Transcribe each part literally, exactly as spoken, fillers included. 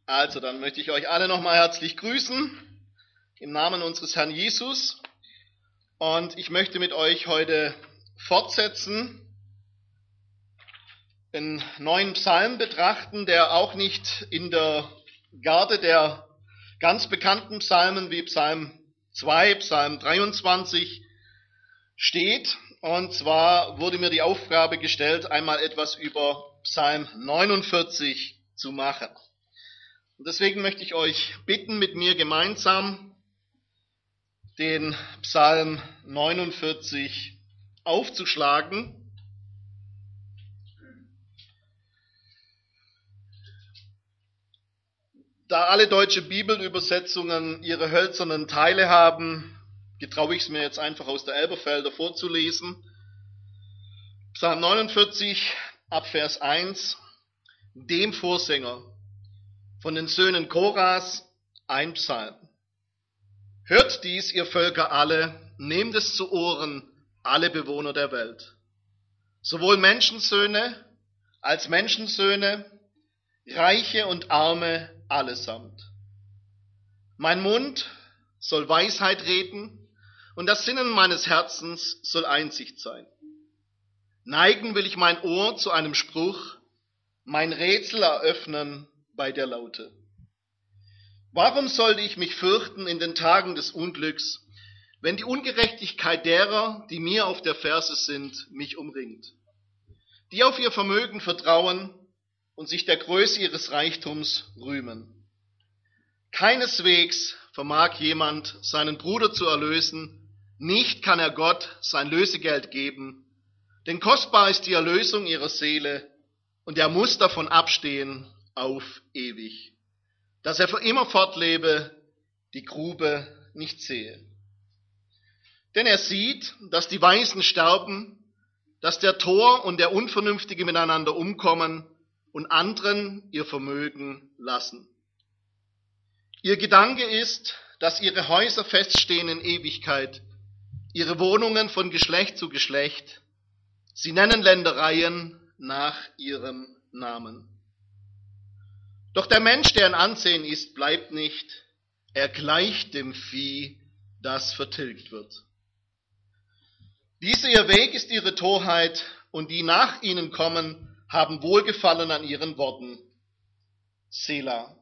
Also, dann möchte ich euch alle nochmal herzlich grüßen, im Namen unseres Herrn Jesus. Und ich möchte mit euch heute fortsetzen, einen neuen Psalm betrachten, der auch nicht in der Garde der ganz bekannten Psalmen wie Psalm zwei, Psalm dreiundzwanzig steht. Und zwar wurde mir die Aufgabe gestellt, einmal etwas über Psalm neunundvierzig zu machen. Und deswegen möchte ich euch bitten, mit mir gemeinsam den Psalm neunundvierzig aufzuschlagen. Da alle deutsche Bibelübersetzungen ihre hölzernen Teile haben, getraue ich es mir jetzt einfach aus der Elberfelder vorzulesen. Psalm neunundvierzig, ab Vers eins, dem Vorsänger von den Söhnen Koras, ein Psalm. Hört dies, ihr Völker alle, nehmt es zu Ohren, alle Bewohner der Welt. Sowohl Menschensöhne als Menschensöhne, Reiche und Arme allesamt. Mein Mund soll Weisheit reden und das Sinnen meines Herzens soll Einsicht sein. Neigen will ich mein Ohr zu einem Spruch, mein Rätsel eröffnen bei der Laute. Warum sollte ich mich fürchten in den Tagen des Unglücks, wenn die Ungerechtigkeit derer, die mir auf der Ferse sind, mich umringt, die auf ihr Vermögen vertrauen und sich der Größe ihres Reichtums rühmen? Keineswegs vermag jemand, seinen Bruder zu erlösen, nicht kann er Gott sein Lösegeld geben, denn kostbar ist die Erlösung ihrer Seele, und er muss davon abstehen auf ewig, dass er für immer fortlebe, die Grube nicht sehe. Denn er sieht, dass die Weisen sterben, dass der Tor und der Unvernünftige miteinander umkommen und anderen ihr Vermögen lassen. Ihr Gedanke ist, dass ihre Häuser feststehen in Ewigkeit, ihre Wohnungen von Geschlecht zu Geschlecht. Sie nennen Ländereien nach ihrem Namen. Doch der Mensch, der in Ansehen ist, bleibt nicht. Er gleicht dem Vieh, das vertilgt wird. Dieser ihr Weg ist ihre Torheit, und die nach ihnen kommen, haben Wohlgefallen an ihren Worten. Selah.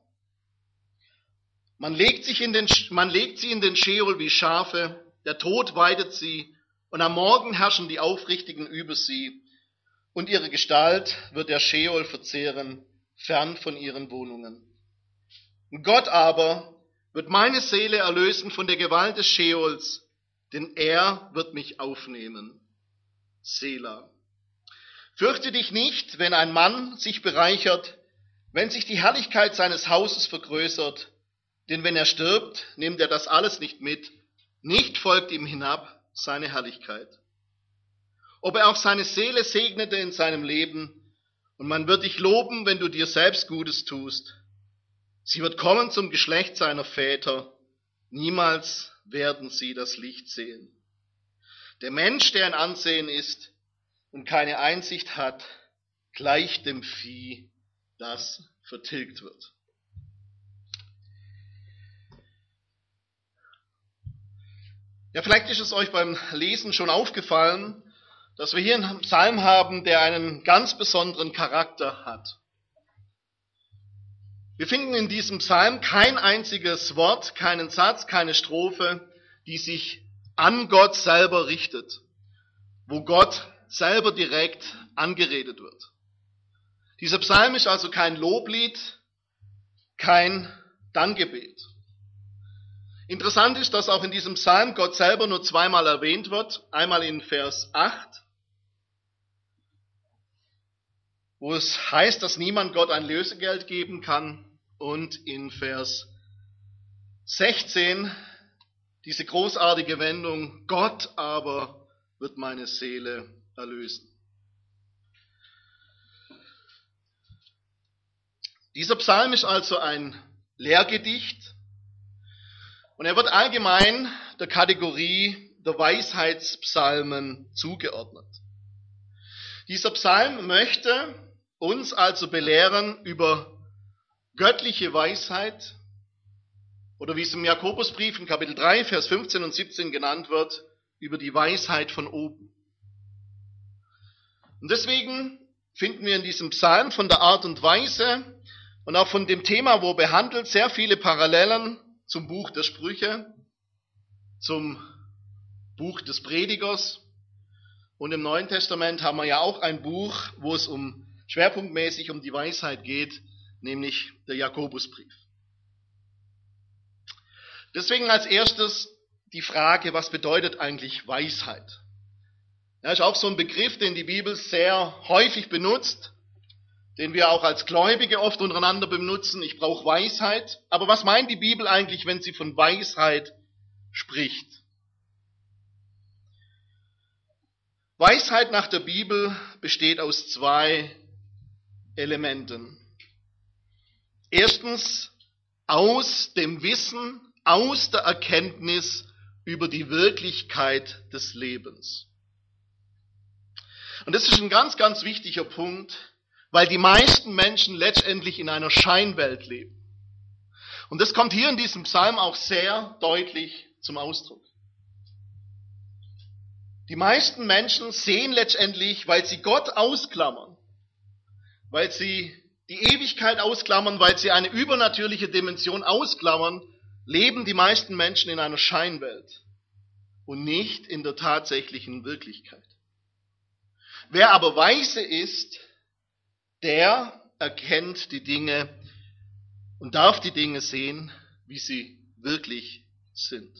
Man legt, sich in den, man legt sie in den Scheol wie Schafe, der Tod weidet sie, und am Morgen herrschen die Aufrichtigen über sie, und ihre Gestalt wird der Scheol verzehren, fern von ihren Wohnungen. Gott aber wird meine Seele erlösen von der Gewalt des Scheols, denn er wird mich aufnehmen. Selah. Fürchte dich nicht, wenn ein Mann sich bereichert, wenn sich die Herrlichkeit seines Hauses vergrößert, denn wenn er stirbt, nimmt er das alles nicht mit, nicht folgt ihm hinab seine Herrlichkeit. Ob er auch seine Seele segnete in seinem Leben, und man wird dich loben, wenn du dir selbst Gutes tust. Sie wird kommen zum Geschlecht seiner Väter, niemals werden sie das Licht sehen. Der Mensch, der in Ansehen ist und keine Einsicht hat, gleicht dem Vieh, das vertilgt wird. Ja, vielleicht ist es euch beim Lesen schon aufgefallen, dass wir hier einen Psalm haben, der einen ganz besonderen Charakter hat. Wir finden in diesem Psalm kein einziges Wort, keinen Satz, keine Strophe, die sich an Gott selber richtet, wo Gott selber direkt angeredet wird. Dieser Psalm ist also kein Loblied, kein Dankgebet. Interessant ist, dass auch in diesem Psalm Gott selber nur zweimal erwähnt wird. Einmal in Vers acht, wo es heißt, dass niemand Gott ein Lösegeld geben kann. Und in Vers sechzehn diese großartige Wendung, Gott aber wird meine Seele erlösen. Dieser Psalm ist also ein Lehrgedicht. Und er wird allgemein der Kategorie der Weisheitspsalmen zugeordnet. Dieser Psalm möchte uns also belehren über göttliche Weisheit oder wie es im Jakobusbrief in Kapitel drei, Vers fünfzehn und siebzehn genannt wird, über die Weisheit von oben. Und deswegen finden wir in diesem Psalm von der Art und Weise und auch von dem Thema, wo behandelt, sehr viele Parallelen zum Buch der Sprüche, zum Buch des Predigers. Und im Neuen Testament haben wir ja auch ein Buch, wo es um schwerpunktmäßig um die Weisheit geht, nämlich der Jakobusbrief. Deswegen als erstes die Frage, was bedeutet eigentlich Weisheit? Ja, ist auch so ein Begriff, den die Bibel sehr häufig benutzt, den wir auch als Gläubige oft untereinander benutzen. Ich brauche Weisheit. Aber was meint die Bibel eigentlich, wenn sie von Weisheit spricht? Weisheit nach der Bibel besteht aus zwei Elementen. Erstens aus dem Wissen, aus der Erkenntnis über die Wirklichkeit des Lebens. Und das ist ein ganz, ganz wichtiger Punkt, weil die meisten Menschen letztendlich in einer Scheinwelt leben. Und das kommt hier in diesem Psalm auch sehr deutlich zum Ausdruck. Die meisten Menschen sehen letztendlich, weil sie Gott ausklammern, weil sie die Ewigkeit ausklammern, weil sie eine übernatürliche Dimension ausklammern, leben die meisten Menschen in einer Scheinwelt und nicht in der tatsächlichen Wirklichkeit. Wer aber weise ist, der erkennt die Dinge und darf die Dinge sehen, wie sie wirklich sind.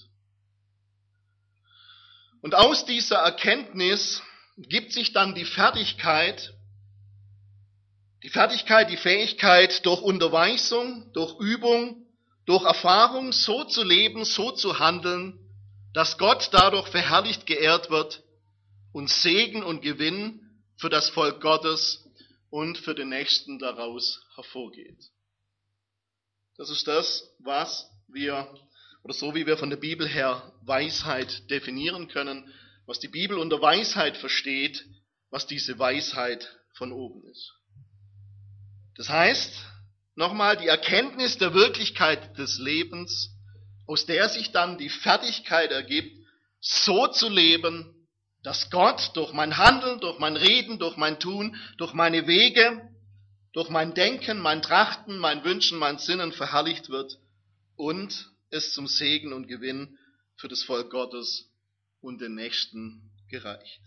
Und aus dieser Erkenntnis gibt sich dann die Fertigkeit, die Fertigkeit, die Fähigkeit, durch Unterweisung, durch Übung, durch Erfahrung so zu leben, so zu handeln, dass Gott dadurch verherrlicht, geehrt wird und Segen und Gewinn für das Volk Gottes und für den Nächsten daraus hervorgeht. Das ist das, was wir, oder so wie wir von der Bibel her Weisheit definieren können, was die Bibel unter Weisheit versteht, was diese Weisheit von oben ist. Das heißt, nochmal, die Erkenntnis der Wirklichkeit des Lebens, aus der sich dann die Fertigkeit ergibt, so zu leben, dass Gott durch mein Handeln, durch mein Reden, durch mein Tun, durch meine Wege, durch mein Denken, mein Trachten, mein Wünschen, mein Sinnen verherrlicht wird und es zum Segen und Gewinn für das Volk Gottes und den Nächsten gereicht.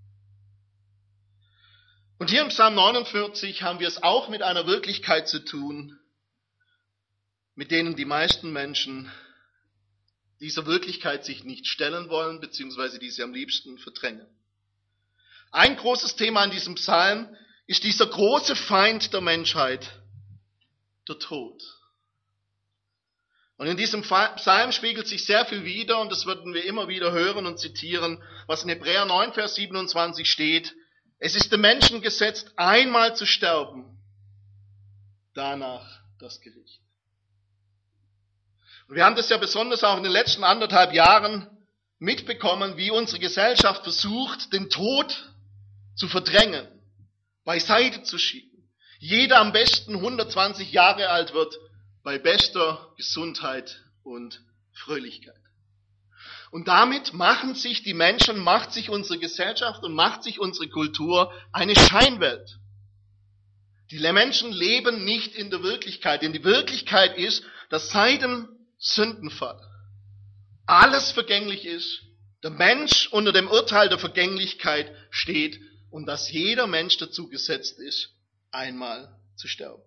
Und hier im Psalm neunundvierzig haben wir es auch mit einer Wirklichkeit zu tun, mit denen die meisten Menschen dieser Wirklichkeit sich nicht stellen wollen, beziehungsweise die sie am liebsten verdrängen. Ein großes Thema in diesem Psalm ist dieser große Feind der Menschheit, der Tod. Und in diesem Psalm spiegelt sich sehr viel wider, und das würden wir immer wieder hören und zitieren, was in Hebräer neun, Vers siebenundzwanzig steht. Es ist dem Menschen gesetzt, einmal zu sterben, danach das Gericht. Und wir haben das ja besonders auch in den letzten anderthalb Jahren mitbekommen, wie unsere Gesellschaft versucht, den Tod zu verdrängen, beiseite zu schieben. Jeder am besten hundertzwanzig Jahre alt wird, bei bester Gesundheit und Fröhlichkeit. Und damit machen sich die Menschen, macht sich unsere Gesellschaft und macht sich unsere Kultur eine Scheinwelt. Die Menschen leben nicht in der Wirklichkeit, denn die Wirklichkeit ist, dass seit dem Sündenfall alles vergänglich ist, der Mensch unter dem Urteil der Vergänglichkeit steht und dass jeder Mensch dazu gesetzt ist, einmal zu sterben.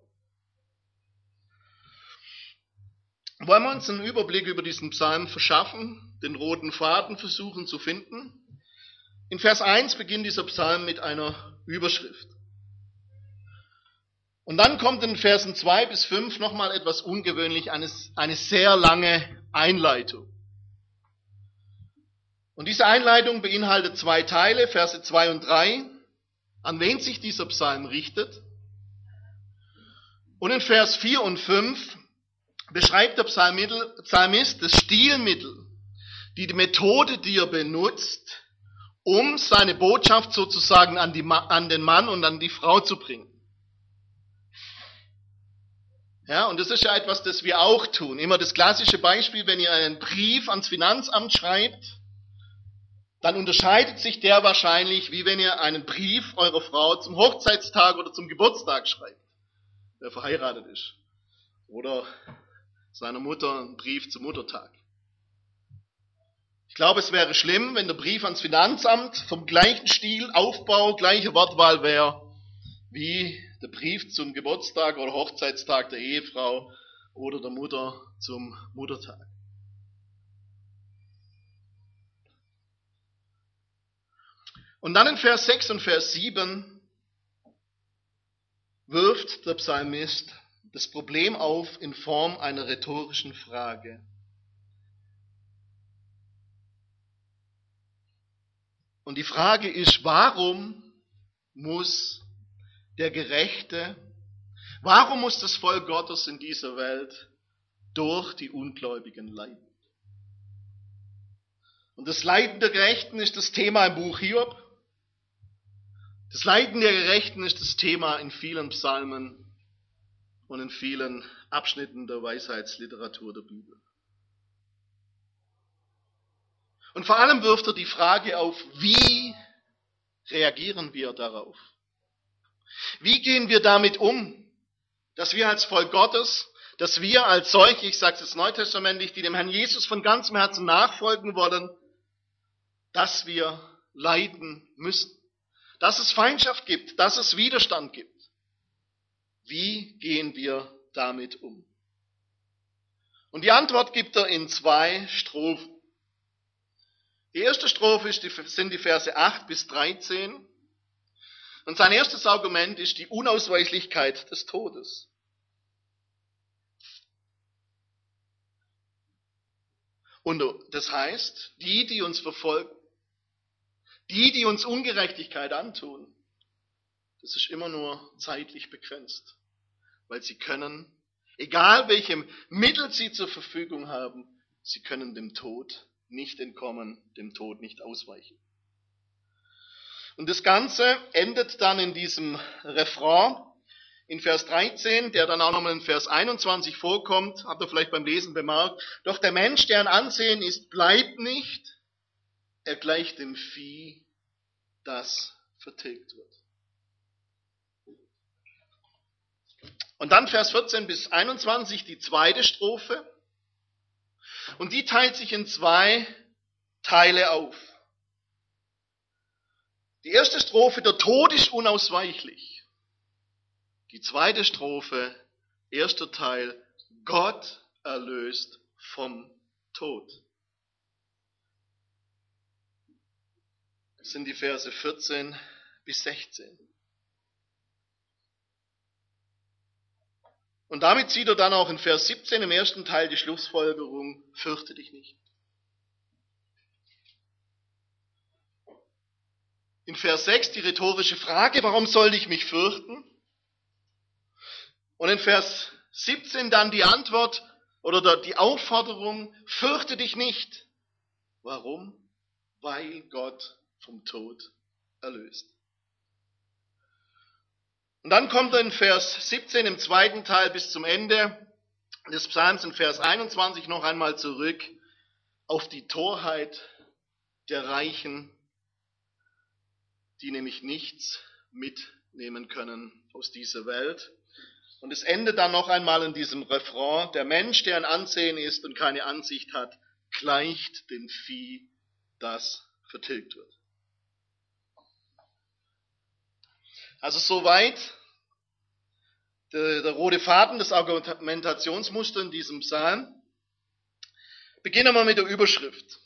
Wollen wir uns einen Überblick über diesen Psalm verschaffen, den roten Faden versuchen zu finden? In Vers eins beginnt dieser Psalm mit einer Überschrift. Und dann kommt in Versen zwei bis fünf nochmal etwas ungewöhnlich, eine, eine sehr lange Einleitung. Und diese Einleitung beinhaltet zwei Teile, Verse zwei und drei, an wen sich dieser Psalm richtet. Und in Vers vier und fünf beschreibt der Psalmist das Stilmittel, die Methode, die er benutzt, um seine Botschaft sozusagen an, die, an den Mann und an die Frau zu bringen. Ja, und das ist ja etwas, das wir auch tun. Immer das klassische Beispiel, wenn ihr einen Brief ans Finanzamt schreibt, dann unterscheidet sich der wahrscheinlich, wie wenn ihr einen Brief eurer Frau zum Hochzeitstag oder zum Geburtstag schreibt, der verheiratet ist. Oder seiner Mutter einen Brief zum Muttertag. Ich glaube, es wäre schlimm, wenn der Brief ans Finanzamt vom gleichen Stil, Aufbau, gleiche Wortwahl wäre, wie der Brief zum Geburtstag oder Hochzeitstag der Ehefrau oder der Mutter zum Muttertag. Und dann in Vers sechs und Vers sieben wirft der Psalmist das Problem auf in Form einer rhetorischen Frage. Und die Frage ist, warum muss der Gerechte, warum muss das Volk Gottes in dieser Welt durch die Ungläubigen leiden? Und das Leiden der Gerechten ist das Thema im Buch Hiob. Das Leiden der Gerechten ist das Thema in vielen Psalmen und in vielen Abschnitten der Weisheitsliteratur der Bibel. Und vor allem wirft er die Frage auf, wie reagieren wir darauf? Wie gehen wir damit um, dass wir als Volk Gottes, dass wir als solche, ich sage es jetzt neutestamentlich, die dem Herrn Jesus von ganzem Herzen nachfolgen wollen, dass wir leiden müssen, dass es Feindschaft gibt, dass es Widerstand gibt. Wie gehen wir damit um? Und die Antwort gibt er in zwei Strophen. Die erste Strophe sind die Verse acht bis dreizehn. Und sein erstes Argument ist die Unausweichlichkeit des Todes. Und das heißt, die, die uns verfolgen, die, die uns Ungerechtigkeit antun, das ist immer nur zeitlich begrenzt. Weil sie können, egal welchem Mittel sie zur Verfügung haben, sie können dem Tod nicht entkommen, dem Tod nicht ausweichen. Und das Ganze endet dann in diesem Refrain in Vers dreizehn, der dann auch nochmal in Vers einundzwanzig vorkommt, habt ihr vielleicht beim Lesen bemerkt. Doch der Mensch, der ein Ansehen ist, bleibt nicht, er gleicht dem Vieh, das vertilgt wird. Und dann Vers vierzehn bis einundzwanzig, die zweite Strophe. Und die teilt sich in zwei Teile auf. Die erste Strophe, der Tod ist unausweichlich. Die zweite Strophe, erster Teil, Gott erlöst vom Tod. Das sind die Verse vierzehn bis sechzehn. Und damit sieht er dann auch in Vers siebzehn im ersten Teil die Schlussfolgerung, fürchte dich nicht. In Vers sechs die rhetorische Frage, warum soll ich mich fürchten? Und in Vers siebzehn dann die Antwort oder die Aufforderung, fürchte dich nicht. Warum? Weil Gott vom Tod erlöst. Und dann kommt er in Vers siebzehn im zweiten Teil bis zum Ende des Psalms in Vers einundzwanzig noch einmal zurück auf die Torheit der Reichen, die nämlich nichts mitnehmen können aus dieser Welt. Und es endet dann noch einmal in diesem Refrain, der Mensch, der ein Ansehen ist und keine Ansicht hat, gleicht dem Vieh, das vertilgt wird. Also soweit der, der rote Faden des Argumentationsmusters in diesem Psalm. Beginnen wir mit der Überschrift.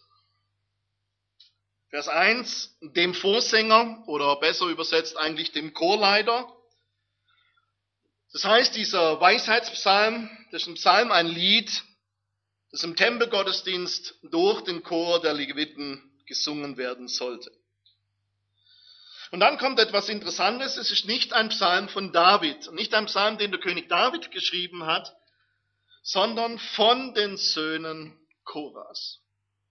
Vers eins, dem Vorsänger, oder besser übersetzt eigentlich dem Chorleiter. Das heißt, dieser Weisheitspsalm, das ist ein Psalm, ein Lied, das im Tempelgottesdienst durch den Chor der Leviten gesungen werden sollte. Und dann kommt etwas Interessantes, es ist nicht ein Psalm von David, nicht ein Psalm, den der König David geschrieben hat, sondern von den Söhnen Koras.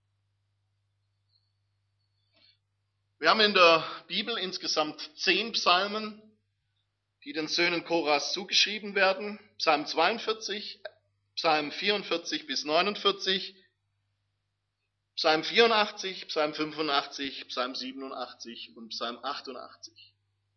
Wir haben in der Bibel insgesamt zehn Psalmen, die den Söhnen Koras zugeschrieben werden. Psalm zweiundvierzig, Psalm vierundvierzig bis neunundvierzig, Psalm vierundachtzig, Psalm fünfundachtzig, Psalm siebenundachtzig und Psalm achtundachtzig.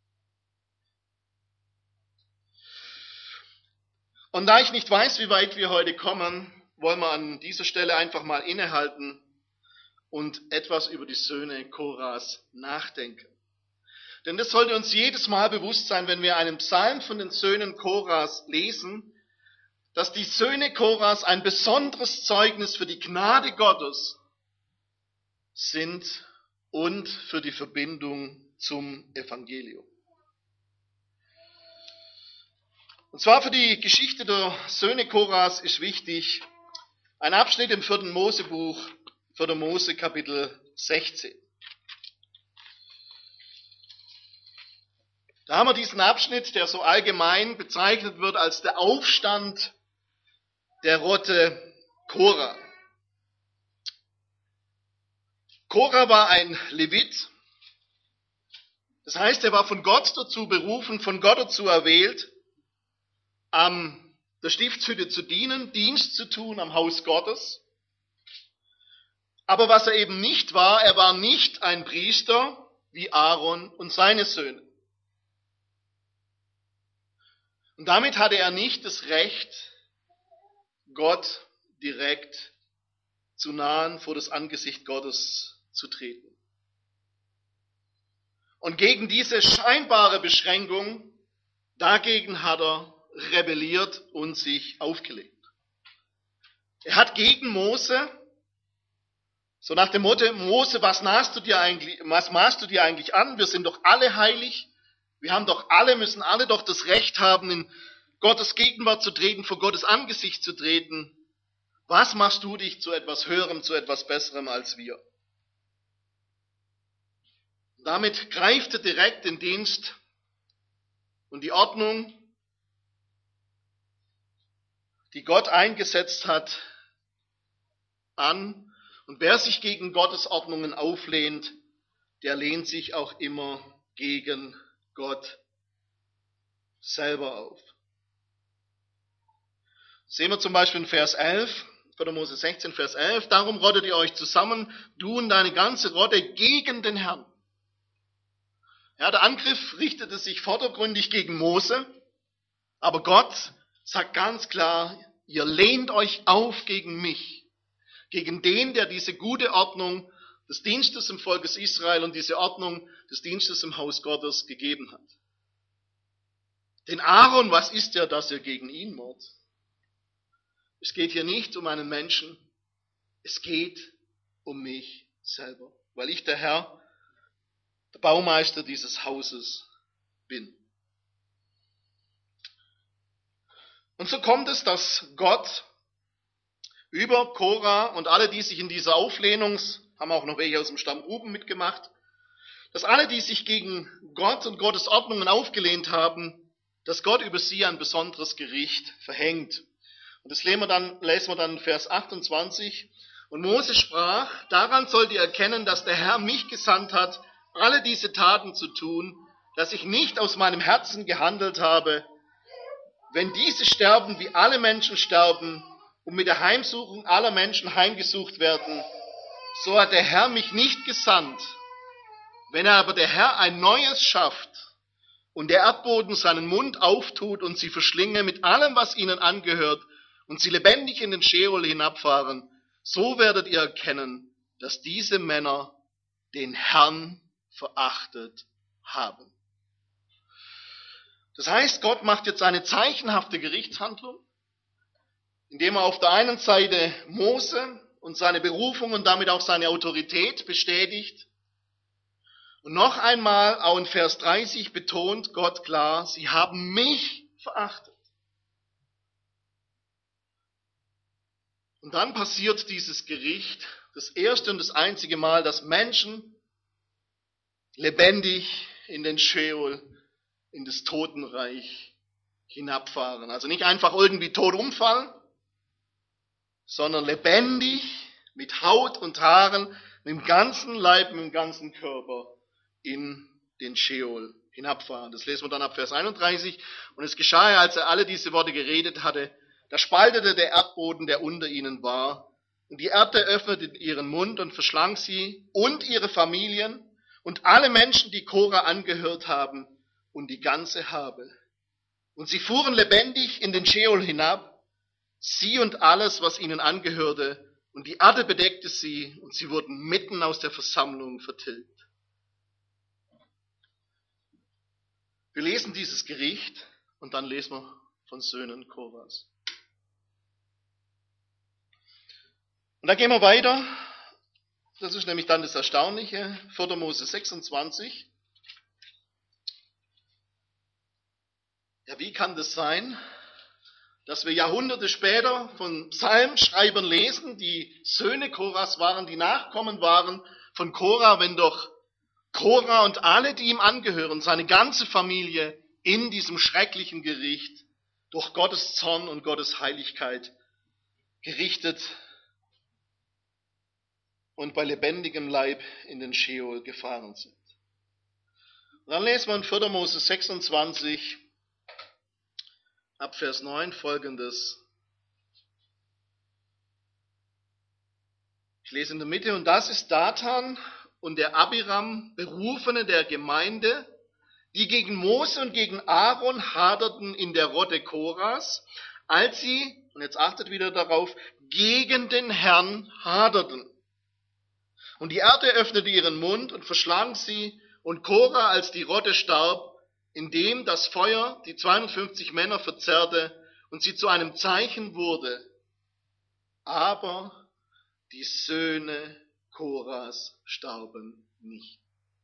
Und da ich nicht weiß, wie weit wir heute kommen, wollen wir an dieser Stelle einfach mal innehalten und etwas über die Söhne Koras nachdenken. Denn das sollte uns jedes Mal bewusst sein, wenn wir einen Psalm von den Söhnen Koras lesen, dass die Söhne Koras ein besonderes Zeugnis für die Gnade Gottes sind und für die Verbindung zum Evangelium. Und zwar für die Geschichte der Söhne Koras ist wichtig ein Abschnitt im vierten Mosebuch, vierter Mose Kapitel sechzehn. Da haben wir diesen Abschnitt, der so allgemein bezeichnet wird als der Aufstand der Rotte Korah. Korah war ein Levit, das heißt, er war von Gott dazu berufen, von Gott dazu erwählt, am der Stiftshütte zu dienen, Dienst zu tun am Haus Gottes. Aber was er eben nicht war, er war nicht ein Priester wie Aaron und seine Söhne. Und damit hatte er nicht das Recht, Gott direkt zu nahen, vor das Angesicht Gottes zu treten. Und gegen diese scheinbare Beschränkung, dagegen hat er rebelliert und sich aufgelehnt. Er hat gegen Mose, so nach dem Motto, Mose, was maßt du dir eigentlich, was maßt du dir eigentlich an? Wir sind doch alle heilig. Wir haben doch alle, müssen alle doch das Recht haben, in Gottes Gegenwart zu treten, vor Gottes Angesicht zu treten. Was machst du dich zu etwas Höherem, zu etwas Besserem als wir? Damit greift er direkt den Dienst und die Ordnung, die Gott eingesetzt hat, an. Und wer sich gegen Gottes Ordnungen auflehnt, der lehnt sich auch immer gegen Gott selber auf. Sehen wir zum Beispiel in Vers elf, vierter Mose sechzehn, Vers elf, darum rottet ihr euch zusammen, du und deine ganze Rotte gegen den Herrn. Ja, der Angriff richtete sich vordergründig gegen Mose, aber Gott sagt ganz klar, ihr lehnt euch auf gegen mich, gegen den, der diese gute Ordnung des Dienstes im Volk Israel und diese Ordnung des Dienstes im Haus Gottes gegeben hat. Denn Aaron, was ist er, dass ihr gegen ihn mord? Es geht hier nicht um einen Menschen, es geht um mich selber, weil ich der Herr, der Baumeister dieses Hauses bin. Und so kommt es, dass Gott über Korah und alle, die sich in dieser Auflehnung, haben auch noch welche aus dem Stamm Ruben mitgemacht, dass alle, die sich gegen Gott und Gottes Ordnungen aufgelehnt haben, dass Gott über sie ein besonderes Gericht verhängt. Und das lesen wir dann, lesen wir dann in Vers achtundzwanzig. Und Mose sprach, daran sollt ihr erkennen, dass der Herr mich gesandt hat, alle diese Taten zu tun, dass ich nicht aus meinem Herzen gehandelt habe. Wenn diese sterben, wie alle Menschen sterben, und mit der Heimsuchung aller Menschen heimgesucht werden, so hat der Herr mich nicht gesandt. Wenn aber der Herr ein Neues schafft und der Erdboden seinen Mund auftut und sie verschlinge mit allem, was ihnen angehört, und sie lebendig in den Scheol hinabfahren, so werdet ihr erkennen, dass diese Männer den Herrn verachtet haben. Das heißt, Gott macht jetzt eine zeichenhafte Gerichtshandlung, indem er auf der einen Seite Mose und seine Berufung und damit auch seine Autorität bestätigt. Und noch einmal, auch in Vers dreißig, betont Gott klar, sie haben mich verachtet. Und dann passiert dieses Gericht, das erste und das einzige Mal, dass Menschen lebendig in den Scheol, in das Totenreich hinabfahren. Also nicht einfach irgendwie tot umfallen, sondern lebendig, mit Haut und Haaren, mit dem ganzen Leib, mit dem ganzen Körper in den Scheol hinabfahren. Das lesen wir dann ab Vers einunddreißig. Und es geschah, als er alle diese Worte geredet hatte, da spaltete der Erdboden, der unter ihnen war. Und die Erde öffnete ihren Mund und verschlang sie und ihre Familien und alle Menschen, die Korah angehört haben, und die ganze Habe. Und sie fuhren lebendig in den Scheol hinab, sie und alles, was ihnen angehörte, und die Erde bedeckte sie, und sie wurden mitten aus der Versammlung vertilgt. Wir lesen dieses Gericht und dann lesen wir von Söhnen Korahs. Und dann gehen wir weiter. Das ist nämlich dann das Erstaunliche. vierter Mose sechsundzwanzig. Ja, wie kann das sein, dass wir Jahrhunderte später von Psalmschreibern lesen, die Söhne Korahs waren, die Nachkommen waren von Korah, wenn doch Korah und alle, die ihm angehören, seine ganze Familie in diesem schrecklichen Gericht durch Gottes Zorn und Gottes Heiligkeit gerichtet und bei lebendigem Leib in den Scheol gefahren sind. Und dann lesen wir in vierter Mose sechsundzwanzig, ab Vers neun folgendes. Ich lese in der Mitte, und das ist Dathan und der Abiram, Berufene der Gemeinde, die gegen Mose und gegen Aaron haderten in der Rotte Korahs, als sie, und jetzt achtet wieder darauf, gegen den Herrn haderten. Und die Erde öffnete ihren Mund und verschlang sie, und Korah, als die Rotte starb, indem das Feuer die zweihundertfünfzig Männer verzerrte und sie zu einem Zeichen wurde. Aber die Söhne Korahs starben nicht.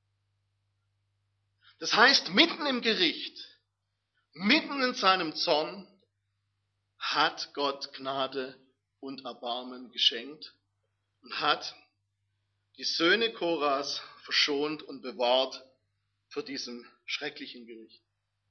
Das heißt, mitten im Gericht, mitten in seinem Zorn, hat Gott Gnade und Erbarmen geschenkt und hat die Söhne Korahs verschont und bewahrt vor diesem schrecklichen Gericht.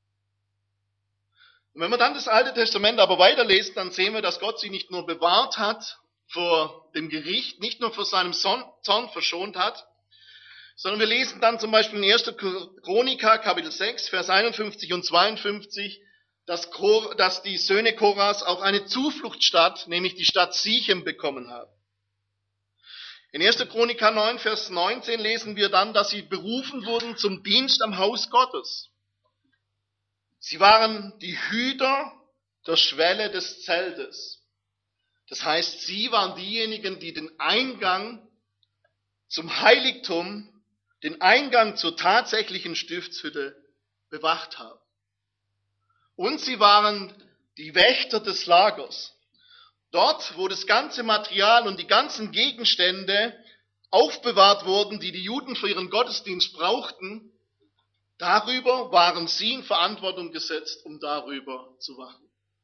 Und wenn wir dann das Alte Testament aber weiterlesen, dann sehen wir, dass Gott sie nicht nur bewahrt hat vor dem Gericht, nicht nur vor seinem Zorn verschont hat, sondern wir lesen dann zum Beispiel in erster Chroniker, Kapitel sechs, Vers einundfünfzig und zweiundfünfzig, dass, dass die Söhne Korahs auch eine Zufluchtsstadt, nämlich die Stadt Sichem, bekommen haben. In erster Chroniker neun, Vers neunzehn lesen wir dann, dass sie berufen wurden zum Dienst am Haus Gottes. Sie waren die Hüter der Schwelle des Zeltes. Das heißt, sie waren diejenigen, die den Eingang zum Heiligtum, den Eingang zur tatsächlichen Stiftshütte bewacht haben. Und sie waren die Wächter des Lagers. Dort, wo das ganze Material und die ganzen Gegenstände aufbewahrt wurden, die die Juden für ihren Gottesdienst brauchten, darüber waren sie in Verantwortung gesetzt, um darüber zu wachen.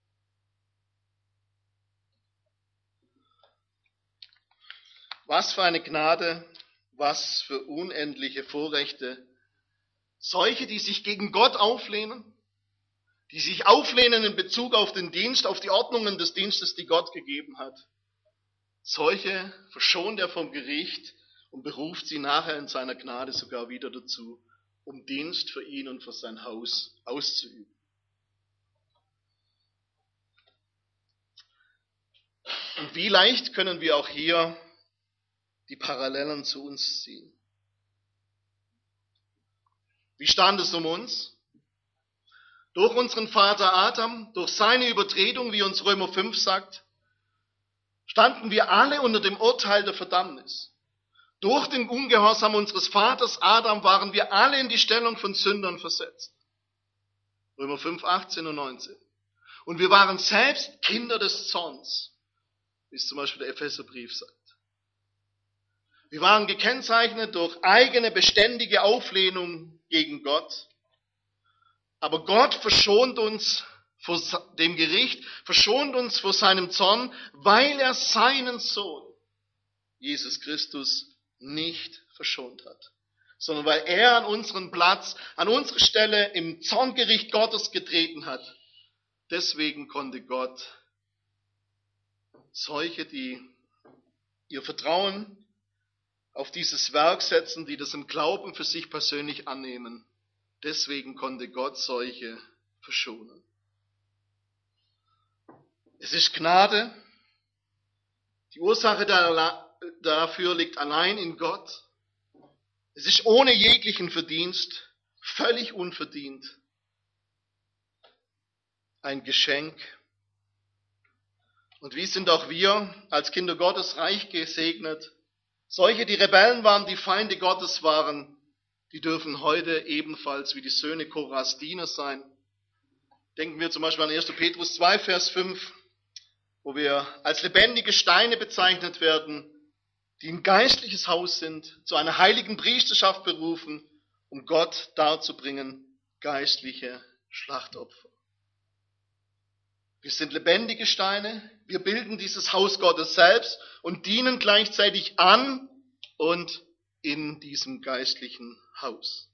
Was für eine Gnade, was für unendliche Vorrechte. Solche, die sich gegen Gott auflehnen, die sich auflehnen in Bezug auf den Dienst, auf die Ordnungen des Dienstes, die Gott gegeben hat. Solche verschont er vom Gericht und beruft sie nachher in seiner Gnade sogar wieder dazu, um Dienst für ihn und für sein Haus auszuüben. Und wie leicht können wir auch hier die Parallelen zu uns ziehen. Wie stand es um uns? Durch unseren Vater Adam, durch seine Übertretung, wie uns Römer fünf sagt, standen wir alle unter dem Urteil der Verdammnis. Durch den Ungehorsam unseres Vaters Adam waren wir alle in die Stellung von Sündern versetzt. Römer fünf, achtzehn und neunzehn. Und wir waren selbst Kinder des Zorns, wie es zum Beispiel der Epheserbrief sagt. Wir waren gekennzeichnet durch eigene beständige Auflehnung gegen Gott. Aber Gott verschont uns vor dem Gericht, verschont uns vor seinem Zorn, weil er seinen Sohn, Jesus Christus, nicht verschont hat, sondern weil er an unseren Platz, an unsere Stelle im Zorngericht Gottes getreten hat. Deswegen konnte Gott solche, die ihr Vertrauen auf dieses Werk setzen, die das im Glauben für sich persönlich annehmen, Deswegen konnte Gott solche verschonen. Es ist Gnade. Die Ursache dafür liegt allein in Gott. Es ist ohne jeglichen Verdienst, völlig unverdient. Ein Geschenk. Und wie sind auch wir als Kinder Gottes reich gesegnet? Solche, die Rebellen waren, die Feinde Gottes waren, die dürfen heute ebenfalls wie die Söhne Korahs Diener sein. Denken wir zum Beispiel an erster Petrus zwei, Vers fünf, wo wir als lebendige Steine bezeichnet werden, die ein geistliches Haus sind, zu einer heiligen Priesterschaft berufen, um Gott darzubringen, geistliche Schlachtopfer. Wir sind lebendige Steine, wir bilden dieses Haus Gottes selbst und dienen gleichzeitig an und in diesem geistlichen Haus.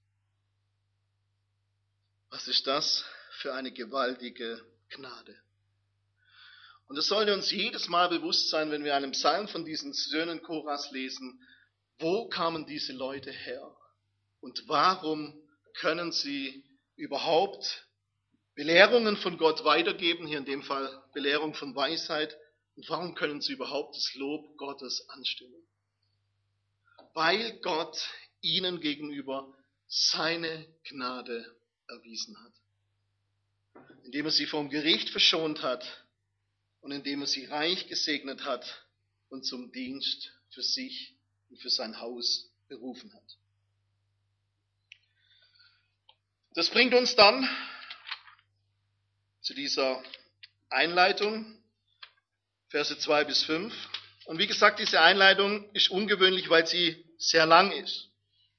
Was ist das für eine gewaltige Gnade? Und es sollte uns jedes Mal bewusst sein, wenn wir einen Psalm von diesen Söhnen Korahs lesen, wo kamen diese Leute her? Und warum können sie überhaupt Belehrungen von Gott weitergeben, hier in dem Fall Belehrung von Weisheit, und warum können sie überhaupt das Lob Gottes anstimmen? Weil Gott ihnen gegenüber seine Gnade erwiesen hat, indem er sie vom Gericht verschont hat und indem er sie reich gesegnet hat und zum Dienst für sich und für sein Haus berufen hat. Das bringt uns dann zu dieser Einleitung, Verse zwei bis fünf. Und wie gesagt, diese Einleitung ist ungewöhnlich, weil sie sehr lang ist.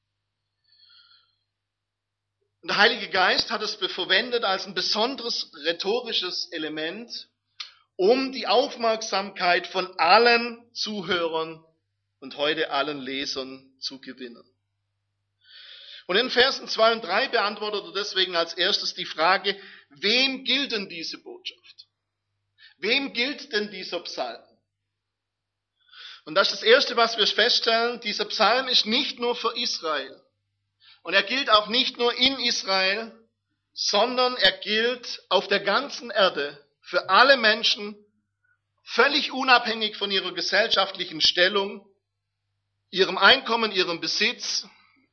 Und der Heilige Geist hat es verwendet als ein besonderes rhetorisches Element, um die Aufmerksamkeit von allen Zuhörern und heute allen Lesern zu gewinnen. Und in Versen zwei und drei beantwortet er deswegen als erstes die Frage, wem gilt denn diese Botschaft? Wem gilt denn dieser Psalm? Und das ist das Erste, was wir feststellen, dieser Psalm ist nicht nur für Israel. Und er gilt auch nicht nur in Israel, sondern er gilt auf der ganzen Erde für alle Menschen, völlig unabhängig von ihrer gesellschaftlichen Stellung, ihrem Einkommen, ihrem Besitz,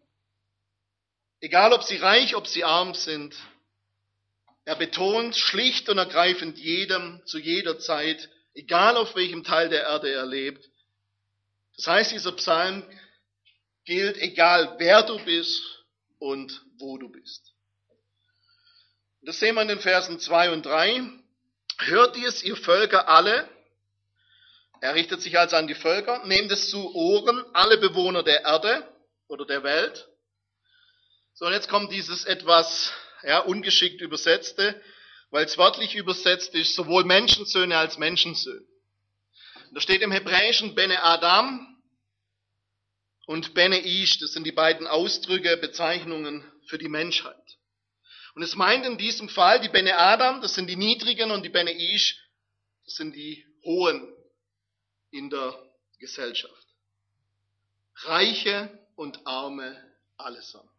egal ob sie reich, ob sie arm sind. Er betont schlicht und ergreifend jedem zu jeder Zeit, egal auf welchem Teil der Erde er lebt. Das heißt, dieser Psalm gilt, egal wer du bist und wo du bist. Das sehen wir in den Versen zwei und drei. Hört ihr es, ihr Völker alle? Er richtet sich also an die Völker. Nehmt es zu Ohren, alle Bewohner der Erde oder der Welt. So, und jetzt kommt dieses etwas ja, ungeschickt übersetzte, weil es wörtlich übersetzt ist, sowohl Menschensöhne als Menschensöhne. Da steht im Hebräischen Bene Adam und Bene Ish, das sind die beiden Ausdrücke, Bezeichnungen für die Menschheit. Und es meint in diesem Fall die Bene Adam, das sind die Niedrigen, und die Bene Ish, das sind die Hohen in der Gesellschaft. Reiche und Arme allesamt.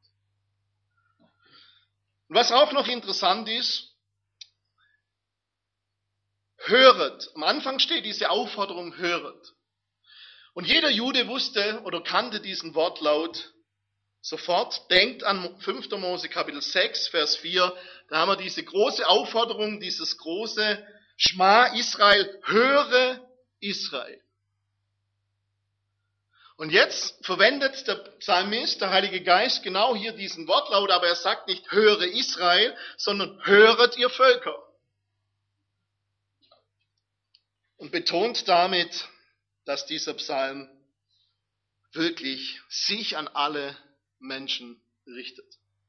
Und was auch noch interessant ist, höret. Am Anfang steht diese Aufforderung, höret. Und jeder Jude wusste oder kannte diesen Wortlaut sofort. Denkt an fünfter Mose Kapitel sechs, Vers vier. Da haben wir diese große Aufforderung, dieses große Schma Israel, höre Israel. Und jetzt verwendet der Psalmist, der Heilige Geist, genau hier diesen Wortlaut, aber er sagt nicht, höre Israel, sondern höret ihr Völker. Und betont damit, dass dieser Psalm wirklich sich an alle Menschen richtet.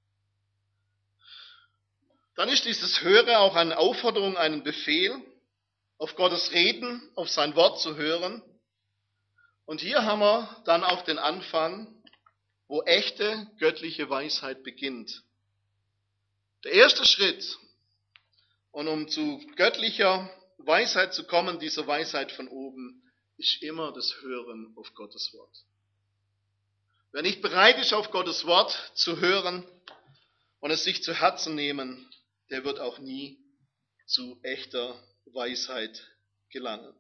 Dann ist dieses Höre auch eine Aufforderung, einen Befehl, auf Gottes Reden, auf sein Wort zu hören. Und hier haben wir dann auch den Anfang, wo echte göttliche Weisheit beginnt. Der erste Schritt, und um zu göttlicher Weisheit zu kommen, dieser Weisheit von oben, ist immer das Hören auf Gottes Wort. Wer nicht bereit ist, auf Gottes Wort zu hören, und es sich zu Herzen nehmen, der wird auch nie zu echter Weisheit gelangen.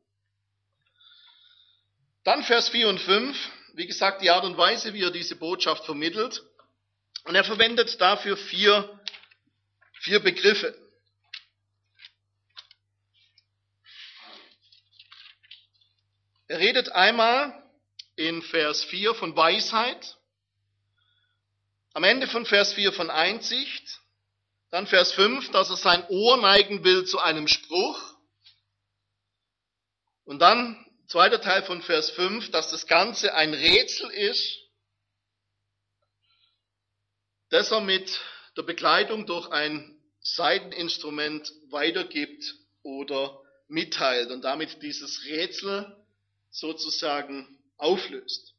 Dann Vers vier und fünf, wie gesagt, die Art und Weise, wie er diese Botschaft vermittelt. Und er verwendet dafür vier, vier Begriffe. Er redet einmal in Vers vier von Weisheit, am Ende von Vers vier von Einsicht, dann Vers fünf, dass er sein Ohr neigen will zu einem Spruch, und dann zweiter Teil von Vers fünf, dass das Ganze ein Rätsel ist, das er mit der Begleitung durch ein Saiteninstrument weitergibt oder mitteilt und damit dieses Rätsel sozusagen auflöst.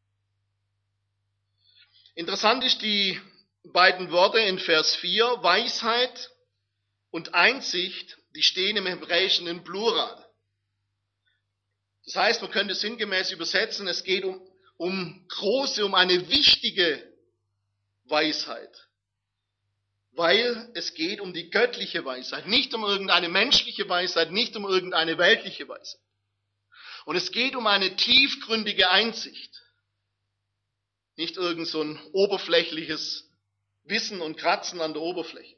Interessant ist die beiden Worte in Vers vier, Weisheit und Einsicht, die stehen im Hebräischen in Plural. Das heißt, man könnte sinngemäß übersetzen, es geht um, um große, um eine wichtige Weisheit. Weil es geht um die göttliche Weisheit, nicht um irgendeine menschliche Weisheit, nicht um irgendeine weltliche Weisheit. Und es geht um eine tiefgründige Einsicht. Nicht irgend so ein oberflächliches Wissen und Kratzen an der Oberfläche.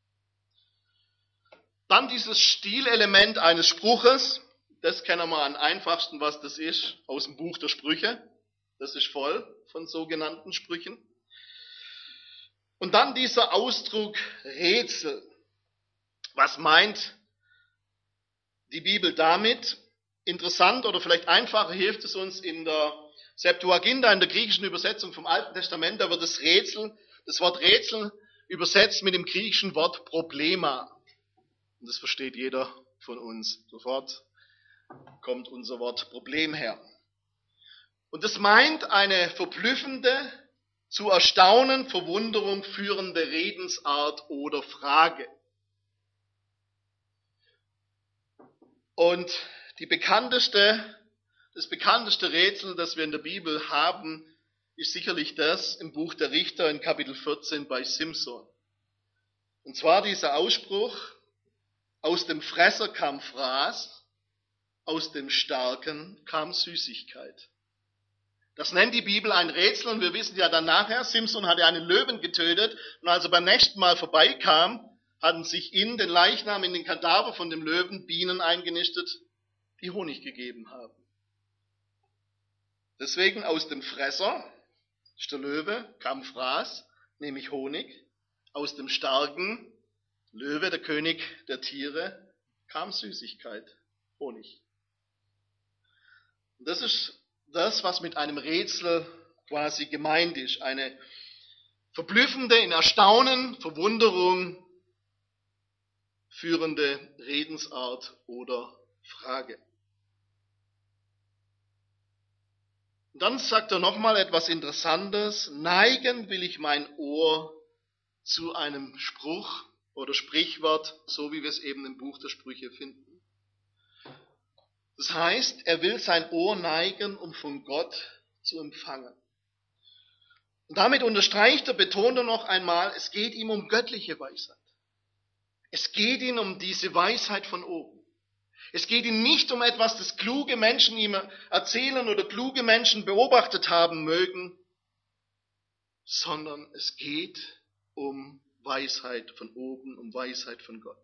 Dann dieses Stilelement eines Spruches. Das kennen wir am einfachsten, was das ist, aus dem Buch der Sprüche. Das ist voll von sogenannten Sprüchen. Und dann dieser Ausdruck Rätsel. Was meint die Bibel damit? Interessant oder vielleicht einfacher hilft es uns in der Septuaginta, in der griechischen Übersetzung vom Alten Testament. Da wird das Rätsel, das Wort Rätsel übersetzt mit dem griechischen Wort Problema. Und das versteht jeder von uns sofort. Kommt unser Wort Problem her. Und das meint eine verblüffende, zu Erstaunen, Verwunderung führende Redensart oder Frage. Und die bekannteste, das bekannteste Rätsel, das wir in der Bibel haben, ist sicherlich das im Buch der Richter in Kapitel vierzehn bei Simson. Und zwar dieser Ausspruch, aus dem Fresser kam Fraß, aus dem Starken kam Süßigkeit. Das nennt die Bibel ein Rätsel und wir wissen ja dann nachher, Simson hatte einen Löwen getötet und als er beim nächsten Mal vorbeikam, hatten sich in den Leichnam, in den Kadaver von dem Löwen Bienen eingenistet, die Honig gegeben haben. Deswegen aus dem Fresser, das ist der Löwe, kam Fraß, nämlich Honig. Aus dem Starken, Löwe, der König der Tiere, kam Süßigkeit, Honig. Und das ist das, was mit einem Rätsel quasi gemeint ist. Eine verblüffende, in Erstaunen, Verwunderung führende Redensart oder Frage. Und dann sagt er nochmal etwas Interessantes. Neigen will ich mein Ohr zu einem Spruch oder Sprichwort, so wie wir es eben im Buch der Sprüche finden. Das heißt, er will sein Ohr neigen, um von Gott zu empfangen. Und damit unterstreicht er, betont er noch einmal, es geht ihm um göttliche Weisheit. Es geht ihm um diese Weisheit von oben. Es geht ihm nicht um etwas, das kluge Menschen ihm erzählen oder kluge Menschen beobachtet haben mögen, sondern es geht um Weisheit von oben, um Weisheit von Gott.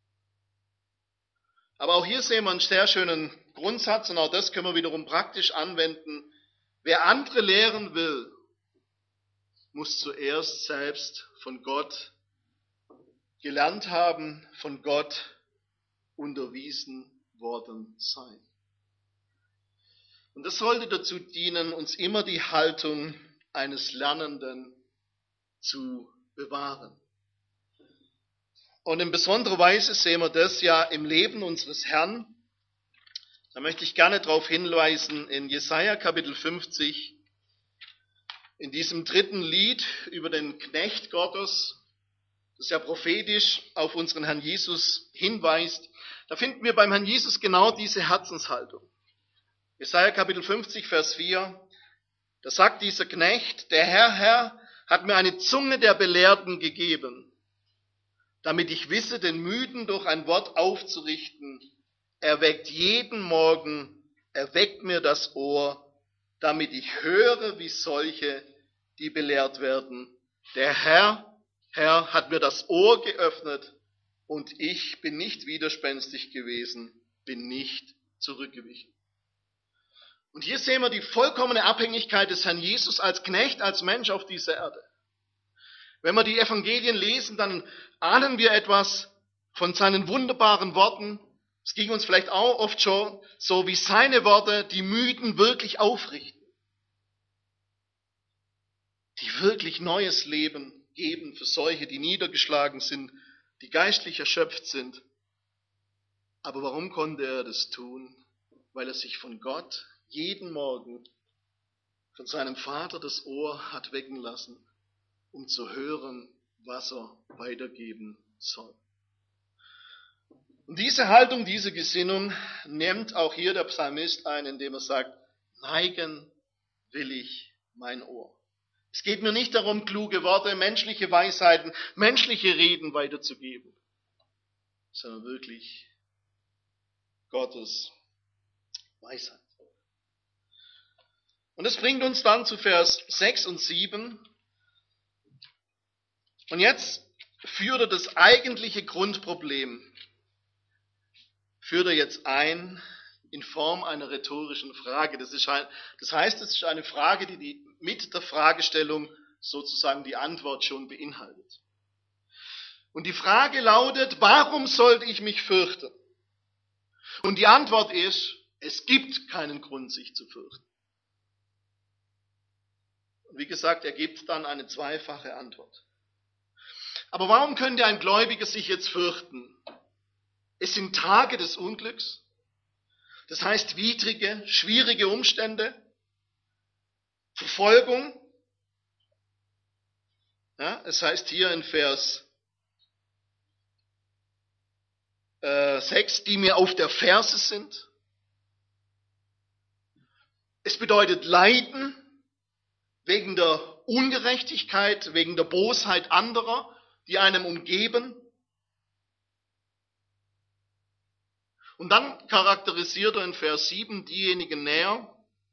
Aber auch hier sehen wir einen sehr schönen Grundsatz und auch das können wir wiederum praktisch anwenden. Wer andere lehren will, muss zuerst selbst von Gott gelernt haben, von Gott unterwiesen worden sein. Und das sollte dazu dienen, uns immer die Haltung eines Lernenden zu bewahren. Und in besonderer Weise sehen wir das ja im Leben unseres Herrn. Da möchte ich gerne darauf hinweisen, in Jesaja Kapitel fünfzig, in diesem dritten Lied über den Knecht Gottes, das ja prophetisch auf unseren Herrn Jesus hinweist, da finden wir beim Herrn Jesus genau diese Herzenshaltung. Jesaja Kapitel fünfzig, Vers vier, da sagt dieser Knecht, der Herr, Herr, hat mir eine Zunge der Belehrten gegeben, damit ich wisse, den Müden durch ein Wort aufzurichten. Er weckt jeden Morgen, er weckt mir das Ohr, damit ich höre, wie solche, die belehrt werden. Der Herr, Herr hat mir das Ohr geöffnet und ich bin nicht widerspenstig gewesen, bin nicht zurückgewichen. Und hier sehen wir die vollkommene Abhängigkeit des Herrn Jesus als Knecht, als Mensch auf dieser Erde. Wenn wir die Evangelien lesen, dann ahnen wir etwas von seinen wunderbaren Worten. Es ging uns vielleicht auch oft schon so, wie seine Worte die Müden wirklich aufrichten. Die wirklich neues Leben geben für solche, die niedergeschlagen sind, die geistlich erschöpft sind. Aber warum konnte er das tun? Weil er sich von Gott jeden Morgen, von seinem Vater das Ohr hat wecken lassen, um zu hören, was er weitergeben soll. Und diese Haltung, diese Gesinnung nimmt auch hier der Psalmist ein, indem er sagt, neigen will ich mein Ohr. Es geht mir nicht darum, kluge Worte, menschliche Weisheiten, menschliche Reden weiterzugeben, sondern wirklich Gottes Weisheit. Und das bringt uns dann zu Vers sechs und sieben. Und jetzt führt er das eigentliche Grundproblem, führt er jetzt ein in Form einer rhetorischen Frage. Das, ist ein, das heißt, es ist eine Frage, die, die mit der Fragestellung sozusagen die Antwort schon beinhaltet. Und die Frage lautet, warum sollte ich mich fürchten? Und die Antwort ist, es gibt keinen Grund, sich zu fürchten. Und wie gesagt, er gibt dann eine zweifache Antwort. Aber warum könnte ein Gläubiger sich jetzt fürchten? Es sind Tage des Unglücks, das heißt widrige, schwierige Umstände, Verfolgung. Ja, es heißt hier in Vers äh, sechs, die mir auf der Ferse sind. Es bedeutet Leiden wegen der Ungerechtigkeit, wegen der Bosheit anderer, die einem umgeben. Und dann charakterisiert er in Vers sieben diejenigen näher,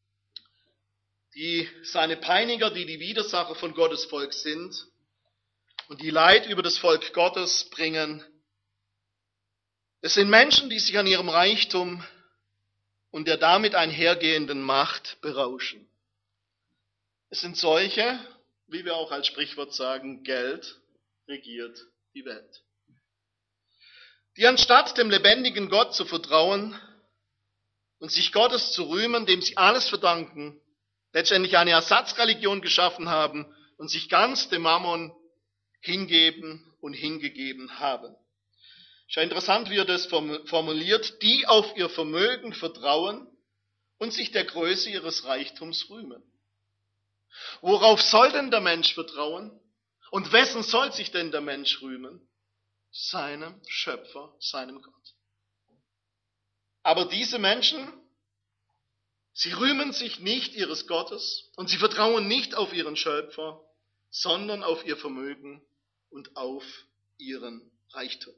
die seine Peiniger, die die Widersacher von Gottes Volk sind und die Leid über das Volk Gottes bringen. Es sind Menschen, die sich an ihrem Reichtum und der damit einhergehenden Macht berauschen. Es sind solche, wie wir auch als Sprichwort sagen, Geld regiert die Welt. Die anstatt dem lebendigen Gott zu vertrauen und sich Gottes zu rühmen, dem sie alles verdanken, letztendlich eine Ersatzreligion geschaffen haben und sich ganz dem Mammon hingeben und hingegeben haben. Ist ja interessant, wie er das formuliert, die auf ihr Vermögen vertrauen und sich der Größe ihres Reichtums rühmen. Worauf soll denn der Mensch vertrauen? Und wessen soll sich denn der Mensch rühmen? Seinem Schöpfer, seinem Gott. Aber diese Menschen, sie rühmen sich nicht ihres Gottes und sie vertrauen nicht auf ihren Schöpfer, sondern auf ihr Vermögen und auf ihren Reichtum.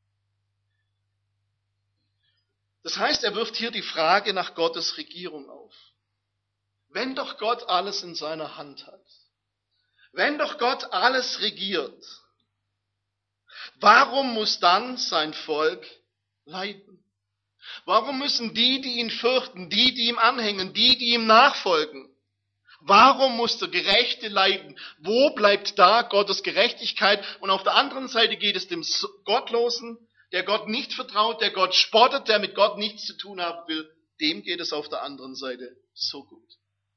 Das heißt, er wirft hier die Frage nach Gottes Regierung auf. Wenn doch Gott alles in seiner Hand hat, wenn doch Gott alles regiert, warum muss dann sein Volk leiden? Warum müssen die, die ihn fürchten, die, die ihm anhängen, die, die ihm nachfolgen, warum muss der Gerechte leiden? Wo bleibt da Gottes Gerechtigkeit? Und auf der anderen Seite geht es dem Gottlosen, der Gott nicht vertraut, der Gott spottet, der mit Gott nichts zu tun haben will, dem geht es auf der anderen Seite so gut.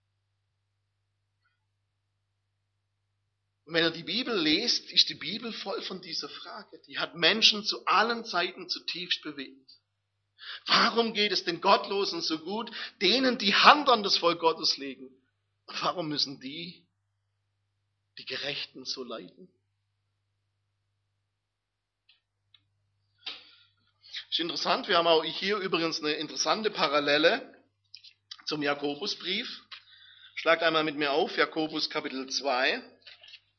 Und wenn ihr die Bibel lest, ist die Bibel voll von dieser Frage. Die hat Menschen zu allen Zeiten zutiefst bewegt. Warum geht es den Gottlosen so gut, denen die Hand an das Volk Gottes legen? Und warum müssen die, die Gerechten, so leiden? Ist interessant, wir haben auch hier übrigens eine interessante Parallele zum Jakobusbrief. Schlagt einmal mit mir auf, Jakobus Kapitel zwei.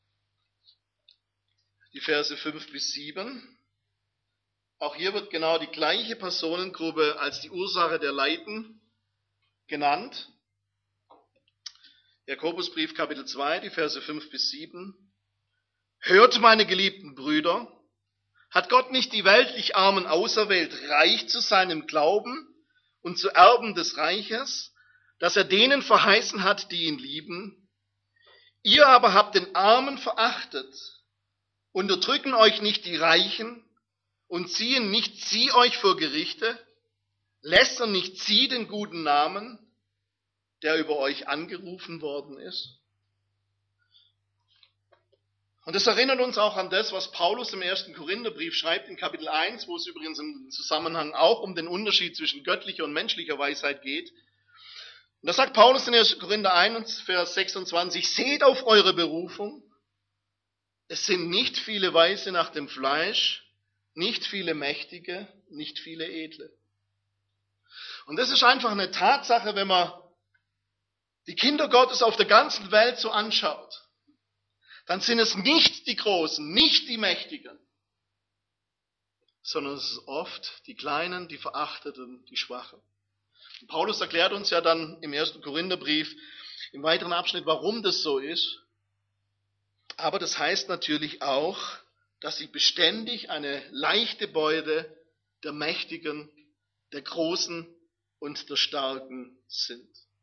die Verse fünf bis sieben. Auch hier wird genau die gleiche Personengruppe als die Ursache der Leiden genannt. Jakobusbrief Kapitel zwei, die Verse fünf bis sieben. Hört, meine geliebten Brüder, hat Gott nicht die weltlich Armen auserwählt, reich zu sein im Glauben und zu Erben des Reiches, das er denen verheißen hat, die ihn lieben? Ihr aber habt den Armen verachtet, unterdrücken euch nicht die Reichen und ziehen nicht sie euch vor Gerichte, lästern nicht sie den guten Namen, der über euch angerufen worden ist. Und das erinnert uns auch an das, was Paulus im ersten Korintherbrief schreibt in Kapitel eins, wo es übrigens im Zusammenhang auch um den Unterschied zwischen göttlicher und menschlicher Weisheit geht. Und da sagt Paulus in ersten Korinther eins, Vers sechsundzwanzig, seht auf eure Berufung. Es sind nicht viele Weise nach dem Fleisch, nicht viele Mächtige, nicht viele Edle. Und das ist einfach eine Tatsache, wenn man die Kinder Gottes auf der ganzen Welt so anschaut, dann sind es nicht die Großen, nicht die Mächtigen, sondern es ist oft die Kleinen, die Verachteten, die Schwachen. Und Paulus erklärt uns ja dann im ersten Korintherbrief im weiteren Abschnitt, warum das so ist. Aber das heißt natürlich auch, dass sie beständig eine leichte Beute der Mächtigen, der Großen und der Starken sind.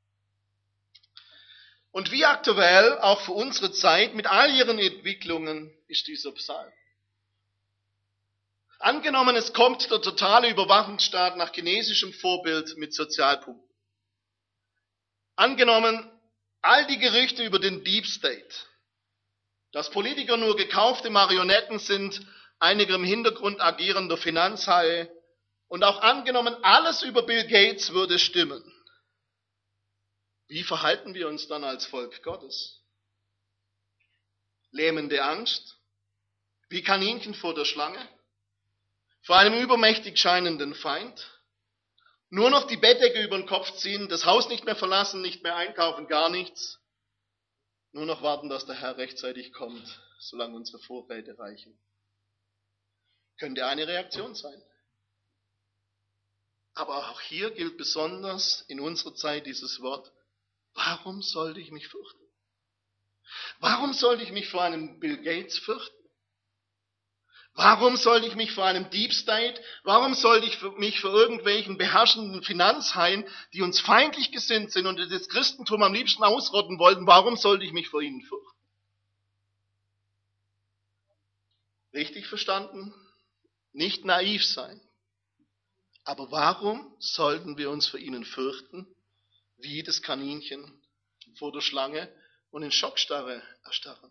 Und wie aktuell, auch für unsere Zeit, mit all ihren Entwicklungen, ist dieser Psalm. Angenommen, es kommt der totale Überwachungsstaat nach chinesischem Vorbild mit Sozialpunkten. Angenommen, all die Gerüchte über den Deep State, dass Politiker nur gekaufte Marionetten sind, einiger im Hintergrund agierender Finanzhaie, und auch angenommen, alles über Bill Gates würde stimmen. Wie verhalten wir uns dann als Volk Gottes? Lähmende Angst? Wie Kaninchen vor der Schlange? Vor einem übermächtig scheinenden Feind? Nur noch die Bettdecke über den Kopf ziehen, das Haus nicht mehr verlassen, nicht mehr einkaufen, gar nichts. Nur noch warten, dass der Herr rechtzeitig kommt, solange unsere Vorräte reichen. Könnte eine Reaktion sein. Aber auch hier gilt besonders in unserer Zeit dieses Wort: Warum sollte ich mich fürchten? Warum sollte ich mich vor einem Bill Gates fürchten? Warum sollte ich mich vor einem Deep State, warum sollte ich mich vor irgendwelchen beherrschenden Finanzhaien, die uns feindlich gesinnt sind und das Christentum am liebsten ausrotten wollten, warum sollte ich mich vor ihnen fürchten? Richtig verstanden? Nicht naiv sein. Aber warum sollten wir uns vor ihnen fürchten, wie das Kaninchen vor der Schlange, und in Schockstarre erstarren?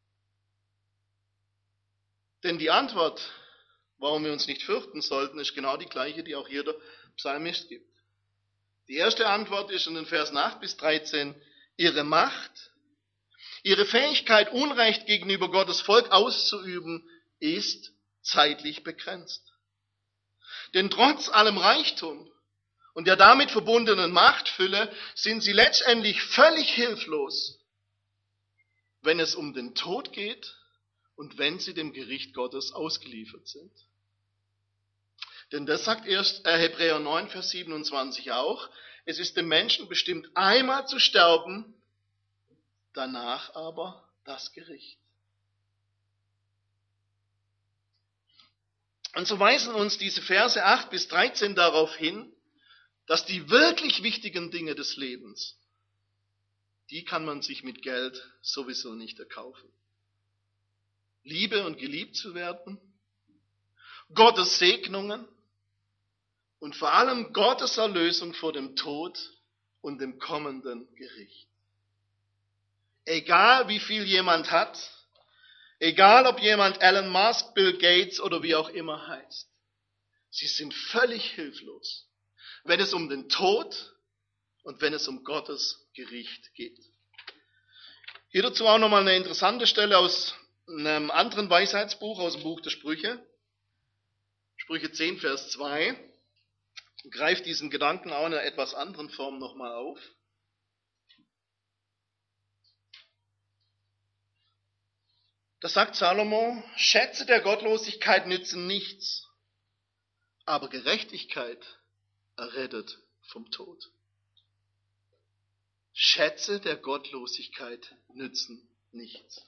Denn die Antwort, warum wir uns nicht fürchten sollten, ist genau die gleiche, die auch hier der Psalmist gibt. Die erste Antwort ist in den Versen acht bis dreizehn, ihre Macht, ihre Fähigkeit, Unrecht gegenüber Gottes Volk auszuüben, ist zeitlich begrenzt. Denn trotz allem Reichtum und der damit verbundenen Machtfülle sind sie letztendlich völlig hilflos, wenn es um den Tod geht und wenn sie dem Gericht Gottes ausgeliefert sind. Denn das sagt erst Hebräer neun, Vers siebenundzwanzig auch. Es ist dem Menschen bestimmt, einmal zu sterben, danach aber das Gericht. Und so weisen uns diese Verse acht bis dreizehn darauf hin, dass die wirklich wichtigen Dinge des Lebens, die kann man sich mit Geld sowieso nicht erkaufen. Liebe und geliebt zu werden, Gottes Segnungen und vor allem Gottes Erlösung vor dem Tod und dem kommenden Gericht. Egal wie viel jemand hat, egal ob jemand Elon Musk, Bill Gates oder wie auch immer heißt, sie sind völlig hilflos, wenn es um den Tod und wenn es um Gottes Gericht geht. Hier dazu auch nochmal eine interessante Stelle aus einem anderen Weisheitsbuch, aus dem Buch der Sprüche. Sprüche zehn, Vers zwei. Greift diesen Gedanken auch in einer etwas anderen Form nochmal auf. Da sagt Salomo, Schätze der Gottlosigkeit nützen nichts, aber Gerechtigkeit errettet vom Tod. Schätze der Gottlosigkeit nützen nichts.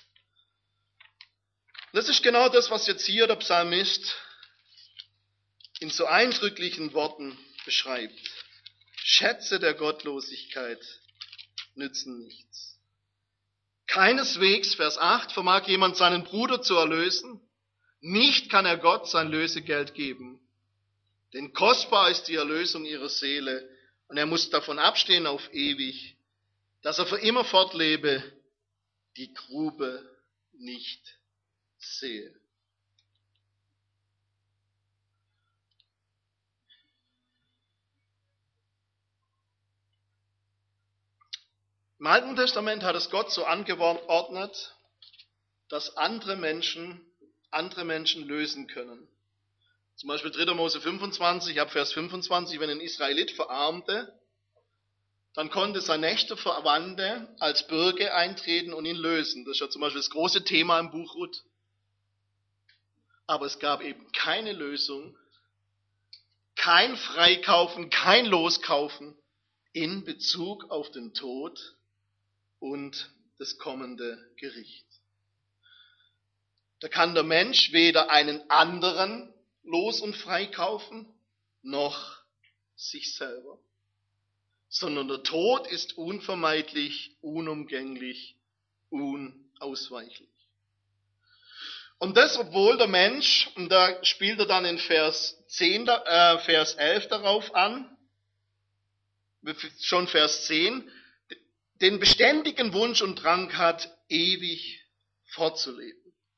Das ist genau das, was jetzt hier der Psalmist in so eindrücklichen Worten beschreibt. Schätze der Gottlosigkeit nützen nichts. Keineswegs, Vers acht, vermag jemand seinen Bruder zu erlösen, nicht kann er Gott sein Lösegeld geben. Denn kostbar ist die Erlösung ihrer Seele, und er muss davon abstehen auf ewig, dass er für immer fortlebe, die Grube nicht sehe. Im Alten Testament hat es Gott so angeordnet, dass andere Menschen andere Menschen lösen können. Zum Beispiel dritter Mose fünfundzwanzig, ab Vers fünfundzwanzig, wenn ein Israelit verarmte, dann konnte sein nächster Verwandte als Bürger eintreten und ihn lösen. Das ist ja zum Beispiel das große Thema im Buch Ruth. Aber es gab eben keine Lösung, kein Freikaufen, kein Loskaufen in Bezug auf den Tod und das kommende Gericht. Da kann der Mensch weder einen anderen los- und freikaufen, noch sich selber. Sondern der Tod ist unvermeidlich, unumgänglich, unausweichlich. Und das, obwohl der Mensch, und da spielt er dann in Vers zehn, äh, Vers elf darauf an, schon Vers zehn, den beständigen Wunsch und Drang hat, ewig fortzuleben.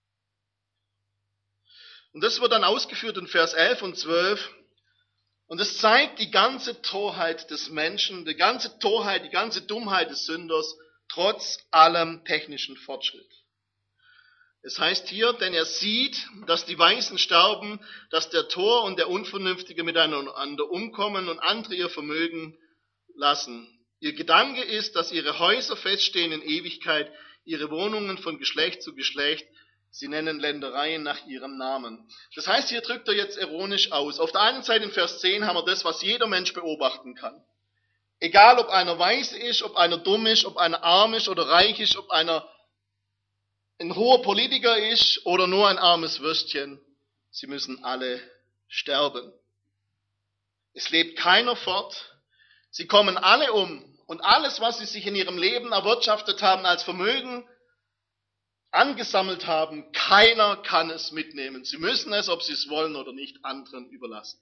Und das wird dann ausgeführt in Vers elf und zwölf. Und es zeigt die ganze Torheit des Menschen, die ganze Torheit, die ganze Dummheit des Sünders, trotz allem technischen Fortschritt. Es heißt hier, denn er sieht, dass die Weisen sterben, dass der Tor und der Unvernünftige miteinander umkommen und andere ihr Vermögen lassen. Ihr Gedanke ist, dass ihre Häuser feststehen in Ewigkeit, ihre Wohnungen von Geschlecht zu Geschlecht. Sie nennen Ländereien nach ihrem Namen. Das heißt, hier drückt er jetzt ironisch aus. Auf der einen Seite in Vers zehn haben wir das, was jeder Mensch beobachten kann. Egal, ob einer weise ist, ob einer dumm ist, ob einer arm ist oder reich ist, ob einer ein hoher Politiker ist oder nur ein armes Würstchen. Sie müssen alle sterben. Es lebt keiner fort. Sie kommen alle um. Und alles, was sie sich in ihrem Leben erwirtschaftet haben als Vermögen, angesammelt haben, keiner kann es mitnehmen. Sie müssen es, ob sie es wollen oder nicht, anderen überlassen.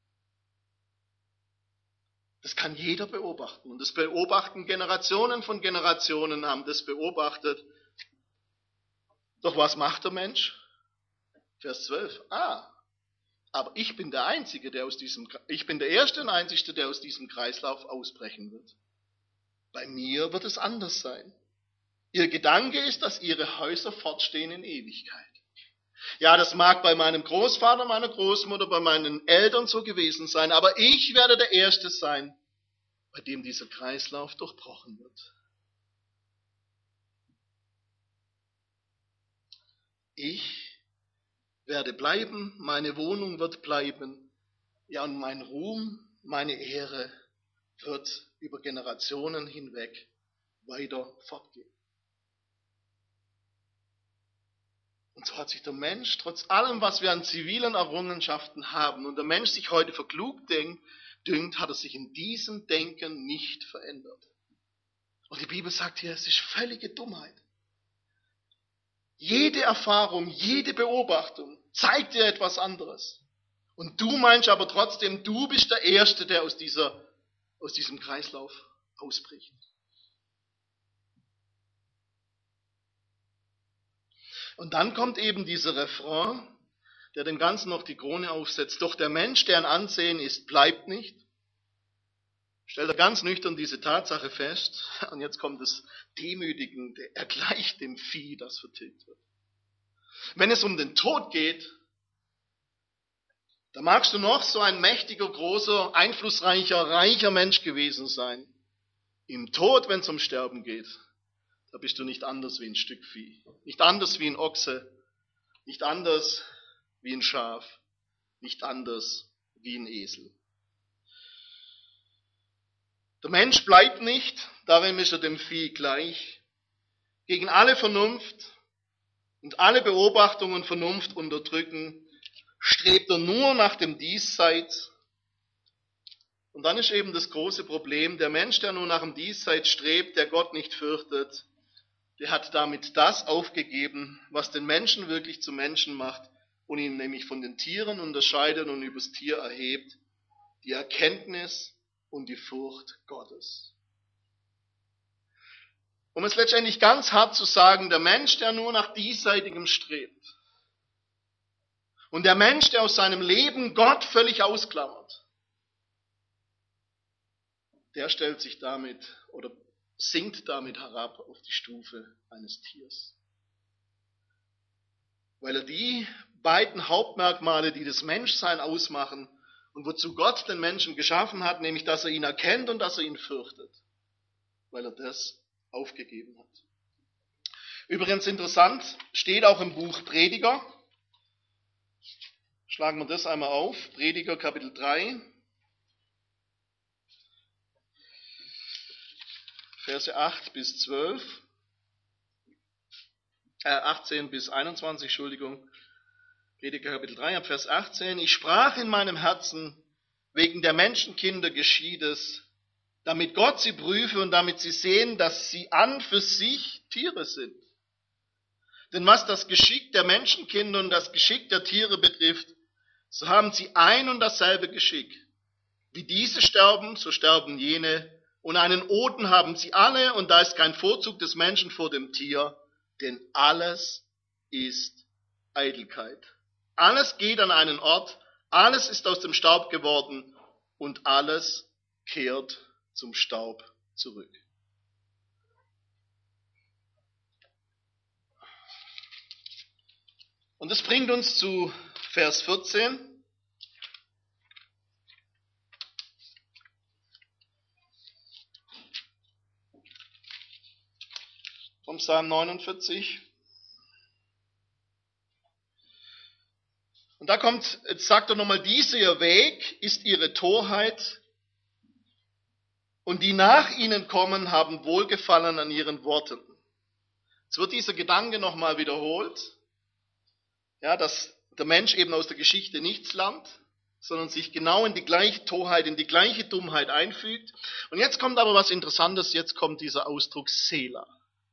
Das kann jeder beobachten. Und das beobachten Generationen von Generationen, haben das beobachtet. Doch was macht der Mensch? Vers zwölf. Ah, aber ich bin der Einzige, der aus diesem, ich bin der Erste und Einzige, der aus diesem Kreislauf ausbrechen wird. Bei mir wird es anders sein. Ihr Gedanke ist, dass ihre Häuser fortstehen in Ewigkeit. Ja, das mag bei meinem Großvater, meiner Großmutter, bei meinen Eltern so gewesen sein, aber ich werde der Erste sein, bei dem dieser Kreislauf durchbrochen wird. Ich werde bleiben, meine Wohnung wird bleiben, ja, und mein Ruhm, meine Ehre wird über Generationen hinweg weiter fortgehen. Und so hat sich der Mensch, trotz allem, was wir an zivilen Errungenschaften haben, und der Mensch sich heute für klug denkt, dünkt, hat er sich in diesem Denken nicht verändert. Und die Bibel sagt hier, es ist völlige Dummheit. Jede Erfahrung, jede Beobachtung zeigt dir etwas anderes. Und du meinst aber trotzdem, du bist der Erste, der aus, dieser, aus diesem Kreislauf ausbricht. Und dann kommt eben dieser Refrain, der dem Ganzen noch die Krone aufsetzt. Doch der Mensch, der ein Ansehen ist, bleibt nicht. Stellt er ganz nüchtern diese Tatsache fest. Und jetzt kommt das Demütigende. Er gleicht dem Vieh, das vertilgt wird. Wenn es um den Tod geht, da magst du noch so ein mächtiger, großer, einflussreicher, reicher Mensch gewesen sein. Im Tod, wenn es um Sterben geht, da bist du nicht anders wie ein Stück Vieh. Nicht anders wie ein Ochse, nicht anders wie ein Schaf, nicht anders wie ein Esel. Der Mensch bleibt nicht, darin ist er dem Vieh gleich. Gegen alle Vernunft und alle Beobachtung und Vernunft unterdrücken, strebt er nur nach dem Diesseits. Und dann ist eben das große Problem, der Mensch, der nur nach dem Diesseits strebt, der Gott nicht fürchtet, der hat damit das aufgegeben, was den Menschen wirklich zum Menschen macht und ihn nämlich von den Tieren unterscheidet und übers Tier erhebt, die Erkenntnis und die Furcht Gottes. Um es letztendlich ganz hart zu sagen, der Mensch, der nur nach Diesseitigem strebt und der Mensch, der aus seinem Leben Gott völlig ausklammert, der stellt sich damit oder sinkt damit herab auf die Stufe eines Tiers. Weil er die beiden Hauptmerkmale, die das Menschsein ausmachen und wozu Gott den Menschen geschaffen hat, nämlich dass er ihn erkennt und dass er ihn fürchtet, weil er das aufgegeben hat. Übrigens interessant, steht auch im Buch Prediger. Schlagen wir das einmal auf. Prediger Kapitel drei. Verse acht bis zwölf. Äh, achtzehn bis einundzwanzig, Entschuldigung. Prediger Kapitel drei, ab Vers achtzehn. Ich sprach in meinem Herzen, wegen der Menschenkinder geschieht es, damit Gott sie prüfe und damit sie sehen, dass sie an für sich Tiere sind. Denn was das Geschick der Menschenkinder und das Geschick der Tiere betrifft, so haben sie ein und dasselbe Geschick. Wie diese sterben, so sterben jene. Und einen Oden haben sie alle, und da ist kein Vorzug des Menschen vor dem Tier, denn alles ist Eitelkeit. Alles geht an einen Ort, alles ist aus dem Staub geworden und alles kehrt zum Staub zurück. Und das bringt uns zu Vers vierzehn. Vom Psalm neunundvierzig. Und da kommt, jetzt sagt er nochmal, dieser ihr Weg ist ihre Torheit, und die nach ihnen kommen, haben Wohlgefallen an ihren Worten. Jetzt wird dieser Gedanke nochmal wiederholt, ja, dass der Mensch eben aus der Geschichte nichts lernt, sondern sich genau in die gleiche Torheit, in die gleiche Dummheit einfügt. Und jetzt kommt aber was Interessantes, jetzt kommt dieser Ausdruck Selah.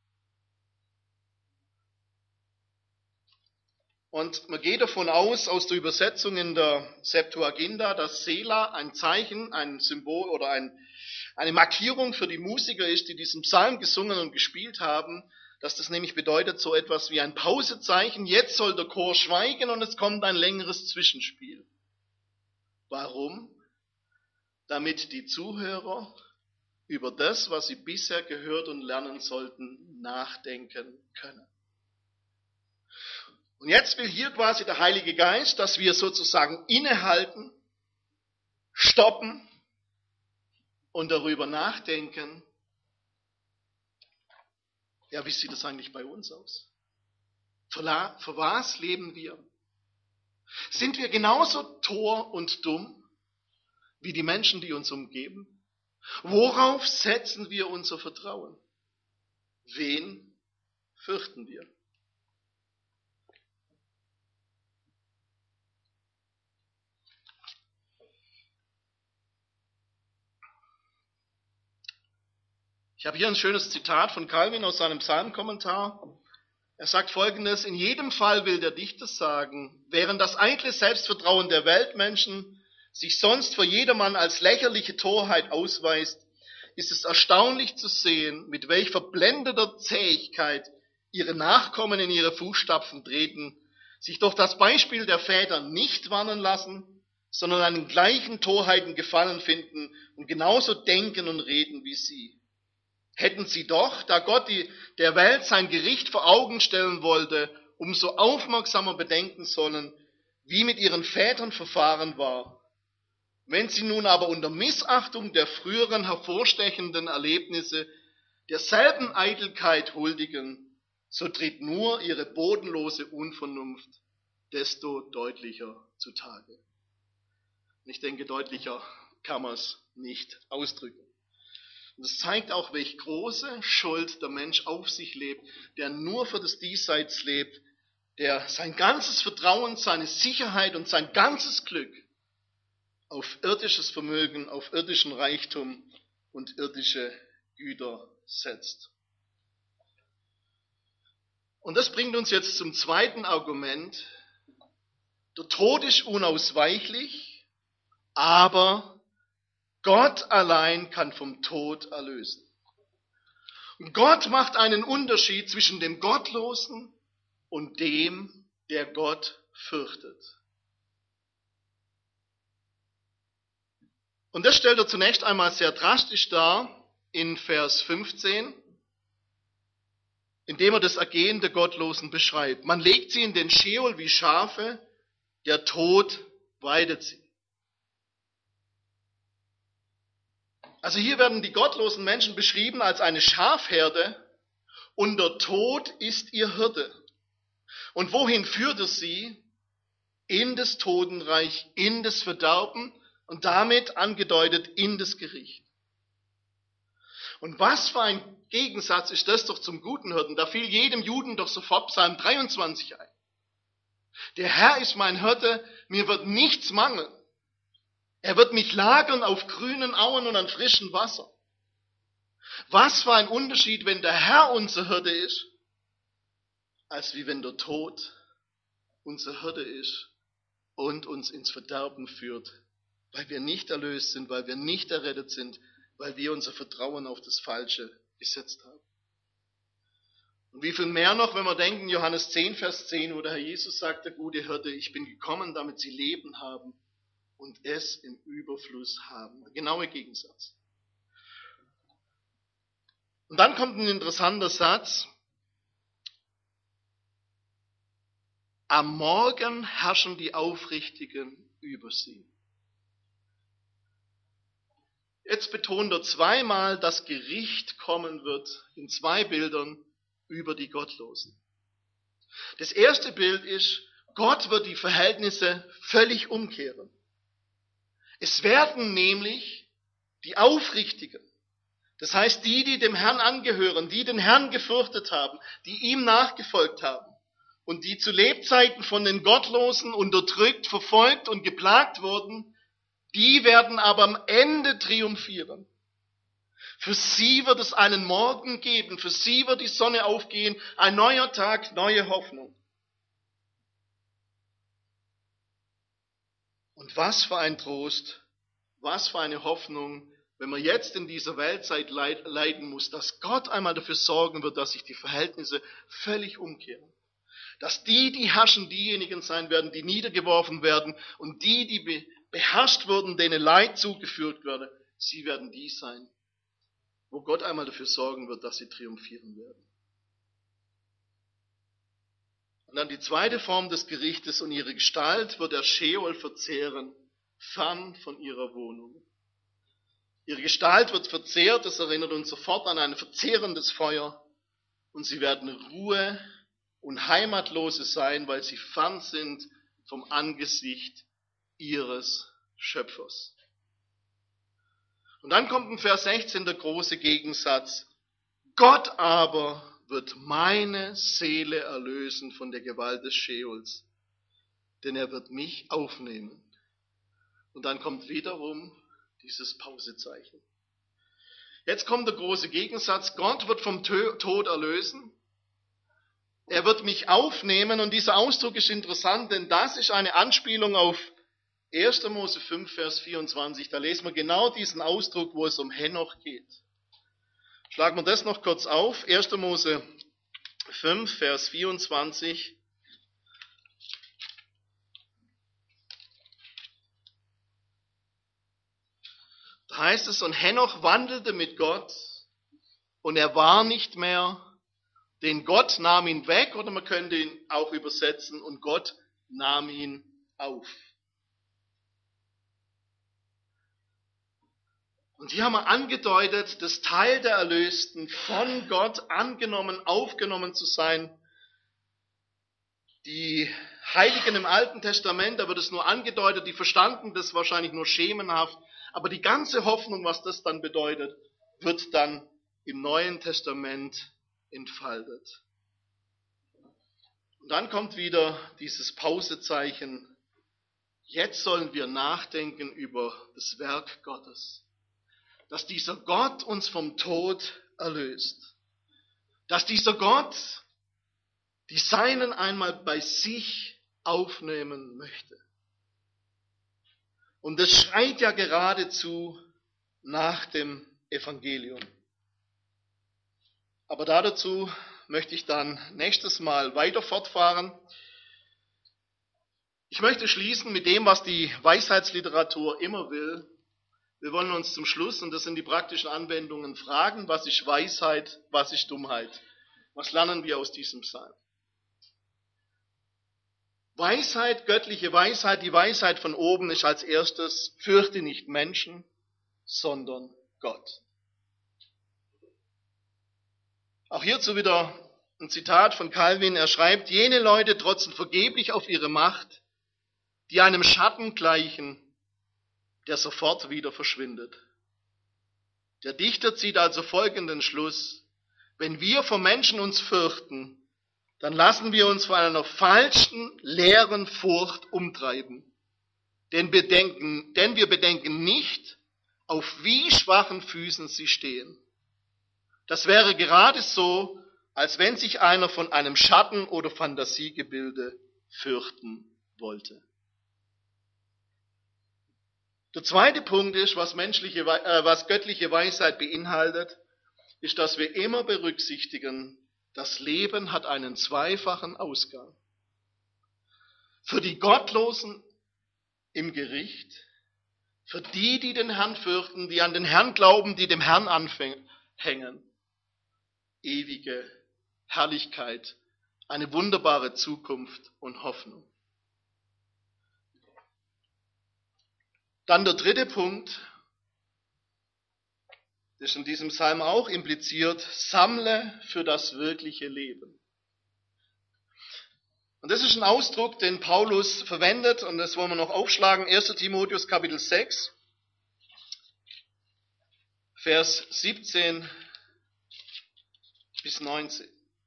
Und man geht davon aus, aus der Übersetzung in der Septuaginta, dass Selah ein Zeichen, ein Symbol oder ein, eine Markierung für die Musiker ist, die diesen Psalm gesungen und gespielt haben, dass das nämlich bedeutet so etwas wie ein Pausezeichen. Jetzt soll der Chor schweigen und es kommt ein längeres Zwischenspiel. Warum? Damit die Zuhörer über das, was sie bisher gehört und lernen sollten, nachdenken können. Und jetzt will hier quasi der Heilige Geist, dass wir sozusagen innehalten, stoppen und darüber nachdenken, ja, wie sieht das eigentlich bei uns aus? Für, la, für was leben wir? Sind wir genauso tor und dumm wie die Menschen, die uns umgeben? Worauf setzen wir unser Vertrauen? Wen fürchten wir? Ich habe hier ein schönes Zitat von Calvin aus seinem Psalmkommentar. Er sagt Folgendes: In jedem Fall will der Dichter sagen, während das eitle Selbstvertrauen der Weltmenschen sich sonst für jedermann als lächerliche Torheit ausweist, ist es erstaunlich zu sehen, mit welch verblendeter Zähigkeit ihre Nachkommen in ihre Fußstapfen treten, sich durch das Beispiel der Väter nicht warnen lassen, sondern an den gleichen Torheiten Gefallen finden und genauso denken und reden wie sie. Hätten sie doch, da Gott die, der Welt sein Gericht vor Augen stellen wollte, umso aufmerksamer bedenken sollen, wie mit ihren Vätern verfahren war. Wenn sie nun aber unter Missachtung der früheren hervorstechenden Erlebnisse derselben Eitelkeit huldigen, so tritt nur ihre bodenlose Unvernunft desto deutlicher zutage. Und ich denke, deutlicher kann man es nicht ausdrücken. Und es zeigt auch, welche große Schuld der Mensch auf sich lebt, der nur für das Diesseits lebt, der sein ganzes Vertrauen, seine Sicherheit und sein ganzes Glück auf irdisches Vermögen, auf irdischen Reichtum und irdische Güter setzt. Und das bringt uns jetzt zum zweiten Argument. Der Tod ist unausweichlich, aber Gott allein kann vom Tod erlösen. Und Gott macht einen Unterschied zwischen dem Gottlosen und dem, der Gott fürchtet. Und das stellt er zunächst einmal sehr drastisch dar in Vers fünfzehn, indem er das Ergehen der Gottlosen beschreibt. Man legt sie in den Scheol wie Schafe, der Tod weidet sie. Also hier werden die gottlosen Menschen beschrieben als eine Schafherde und der Tod ist ihr Hirte. Und wohin führt er sie? In das Totenreich, in das Verderben und damit angedeutet in das Gericht. Und was für ein Gegensatz ist das doch zum guten Hirten? Da fiel jedem Juden doch sofort Psalm dreiundzwanzig ein. Der Herr ist mein Hirte, mir wird nichts mangeln. Er wird mich lagern auf grünen Auen und an frischem Wasser. Was für ein Unterschied, wenn der Herr unser Hirte ist, als wie wenn der Tod unser Hirte ist und uns ins Verderben führt, weil wir nicht erlöst sind, weil wir nicht errettet sind, weil wir unser Vertrauen auf das Falsche gesetzt haben. Und wie viel mehr noch, wenn wir denken, Johannes zehn, Vers zehn, wo der Herr Jesus sagt, der gute Hirte, ich bin gekommen, damit sie Leben haben und es im Überfluss haben. Der genaue Gegensatz. Und dann kommt ein interessanter Satz. Am Morgen herrschen die Aufrichtigen über sie. Jetzt betont er zweimal, dass Gericht kommen wird, in zwei Bildern, über die Gottlosen. Das erste Bild ist, Gott wird die Verhältnisse völlig umkehren. Es werden nämlich die Aufrichtigen, das heißt die, die dem Herrn angehören, die den Herrn gefürchtet haben, die ihm nachgefolgt haben und die zu Lebzeiten von den Gottlosen unterdrückt, verfolgt und geplagt wurden, die werden aber am Ende triumphieren. Für sie wird es einen Morgen geben, für sie wird die Sonne aufgehen, ein neuer Tag, neue Hoffnung. Und was für ein Trost, was für eine Hoffnung, wenn man jetzt in dieser Weltzeit leiden muss, dass Gott einmal dafür sorgen wird, dass sich die Verhältnisse völlig umkehren. Dass die, die herrschen, diejenigen sein werden, die niedergeworfen werden und die, die beherrscht wurden, denen Leid zugefügt würde, sie werden die sein, wo Gott einmal dafür sorgen wird, dass sie triumphieren werden. Und dann die zweite Form des Gerichtes, und ihre Gestalt wird der Scheol verzehren, fern von ihrer Wohnung. Ihre Gestalt wird verzehrt, das erinnert uns sofort an ein verzehrendes Feuer, und sie werden Ruhe und Heimatlose sein, weil sie fern sind vom Angesicht ihres Schöpfers. Und dann kommt in Vers sechzehn der große Gegensatz. Gott aber wird meine Seele erlösen von der Gewalt des Scheols, denn er wird mich aufnehmen. Und dann kommt wiederum dieses Pausezeichen. Jetzt kommt der große Gegensatz. Gott wird vom Tod erlösen. Er wird mich aufnehmen. Und dieser Ausdruck ist interessant, denn das ist eine Anspielung auf erster Mose fünf, Vers vierundzwanzig, da lesen wir genau diesen Ausdruck, wo es um Henoch geht. Schlagen wir das noch kurz auf. erster Mose fünf, Vers vierundzwanzig. Da heißt es, und Henoch wandelte mit Gott und er war nicht mehr, denn Gott nahm ihn weg, oder man könnte ihn auch übersetzen, und Gott nahm ihn auf. Und hier haben wir angedeutet, das Teil der Erlösten von Gott angenommen, aufgenommen zu sein. Die Heiligen im Alten Testament, da wird es nur angedeutet, die verstanden das wahrscheinlich nur schemenhaft. Aber die ganze Hoffnung, was das dann bedeutet, wird dann im Neuen Testament entfaltet. Und dann kommt wieder dieses Pausezeichen. Jetzt sollen wir nachdenken über das Werk Gottes. Dass dieser Gott uns vom Tod erlöst. Dass dieser Gott die Seinen einmal bei sich aufnehmen möchte. Und das schreit ja geradezu nach dem Evangelium. Aber dazu möchte ich dann nächstes Mal weiter fortfahren. Ich möchte schließen mit dem, was die Weisheitsliteratur immer will. Wir wollen uns zum Schluss, und das sind die praktischen Anwendungen, fragen, was ist Weisheit, was ist Dummheit? Was lernen wir aus diesem Psalm? Weisheit, göttliche Weisheit, die Weisheit von oben ist als erstes, fürchte nicht Menschen, sondern Gott. Auch hierzu wieder ein Zitat von Calvin. Er schreibt, jene Leute trotzen vergeblich auf ihre Macht, die einem Schatten gleichen, der sofort wieder verschwindet. Der Dichter zieht also folgenden Schluss. Wenn wir vor Menschen uns fürchten, dann lassen wir uns von einer falschen, leeren Furcht umtreiben. Denn, bedenken, denn wir bedenken nicht, auf wie schwachen Füßen sie stehen. Das wäre gerade so, als wenn sich einer von einem Schatten- oder Fantasiegebilde fürchten wollte. Der zweite Punkt ist, was, menschliche, äh, was göttliche Weisheit beinhaltet, ist, dass wir immer berücksichtigen, das Leben hat einen zweifachen Ausgang. Für die Gottlosen im Gericht, für die, die den Herrn fürchten, die an den Herrn glauben, die dem Herrn anhängen, ewige Herrlichkeit, eine wunderbare Zukunft und Hoffnung. Dann der dritte Punkt, das ist in diesem Psalm auch impliziert, sammle für das wirkliche Leben. Und das ist ein Ausdruck, den Paulus verwendet, und das wollen wir noch aufschlagen, erster Timotheus Kapitel sechs, Vers siebzehn bis neunzehn.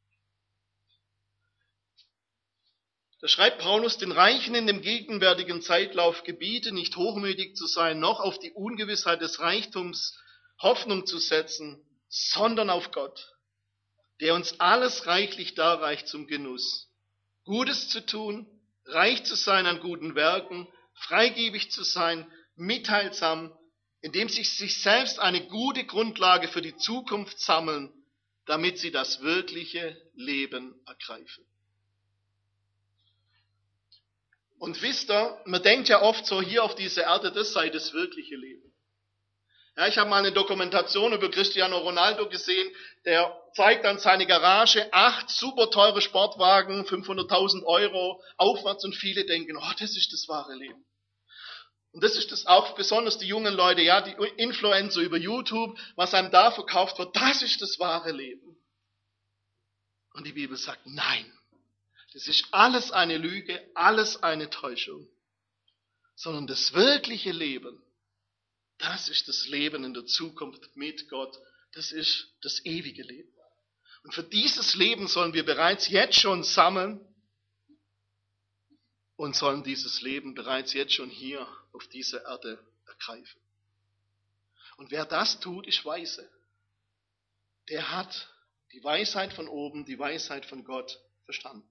Da schreibt Paulus, den Reichen in dem gegenwärtigen Zeitlauf gebiete, nicht hochmütig zu sein, noch auf die Ungewissheit des Reichtums Hoffnung zu setzen, sondern auf Gott, der uns alles reichlich darreicht zum Genuss, Gutes zu tun, reich zu sein an guten Werken, freigebig zu sein, mitteilsam, indem sie sich selbst eine gute Grundlage für die Zukunft sammeln, damit sie das wirkliche Leben ergreifen. Und wisst ihr, man denkt ja oft so, hier auf dieser Erde, das sei das wirkliche Leben. Ja, ich habe mal eine Dokumentation über Cristiano Ronaldo gesehen, der zeigt an seine Garage acht super teure Sportwagen, fünfhunderttausend Euro aufwärts, und viele denken, oh, das ist das wahre Leben. Und das ist das auch besonders die jungen Leute, ja, die Influencer über YouTube, was einem da verkauft wird, das ist das wahre Leben. Und die Bibel sagt, nein, das ist alles eine Lüge, alles eine Täuschung. Sondern das wirkliche Leben, das ist das Leben in der Zukunft mit Gott. Das ist das ewige Leben. Und für dieses Leben sollen wir bereits jetzt schon sammeln und sollen dieses Leben bereits jetzt schon hier auf dieser Erde ergreifen. Und wer das tut, ist weise. Der hat die Weisheit von oben, die Weisheit von Gott verstanden.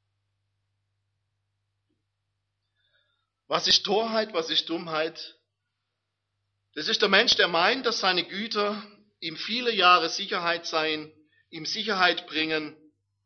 Was ist Torheit, was ist Dummheit? Das ist der Mensch, der meint, dass seine Güter ihm viele Jahre Sicherheit seien, ihm Sicherheit bringen,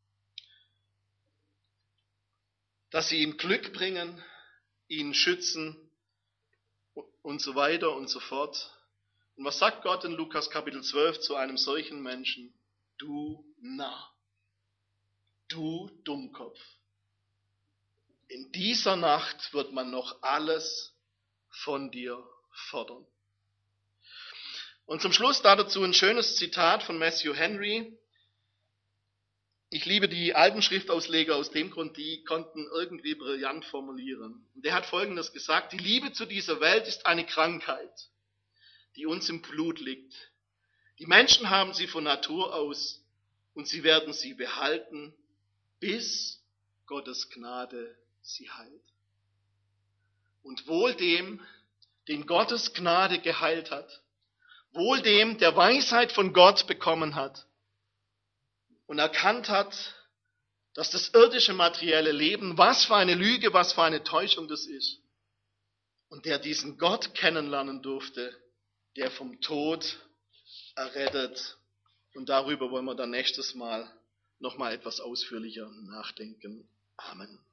dass sie ihm Glück bringen, ihn schützen und so weiter und so fort. Und was sagt Gott in Lukas Kapitel zwölf zu einem solchen Menschen? Du Narr, du Dummkopf. In dieser Nacht wird man noch alles von dir fordern. Und zum Schluss dazu ein schönes Zitat von Matthew Henry. Ich liebe die alten Schriftausleger aus dem Grund, die konnten irgendwie brillant formulieren. Und der hat Folgendes gesagt: Die Liebe zu dieser Welt ist eine Krankheit, die uns im Blut liegt. Die Menschen haben sie von Natur aus und sie werden sie behalten, bis Gottes Gnade sie heilt. Und wohl dem, den Gottes Gnade geheilt hat, wohl dem, der Weisheit von Gott bekommen hat und erkannt hat, dass das irdische materielle Leben, was für eine Lüge, was für eine Täuschung das ist. Und der diesen Gott kennenlernen durfte, der vom Tod errettet. Und darüber wollen wir dann nächstes Mal nochmal etwas ausführlicher nachdenken. Amen.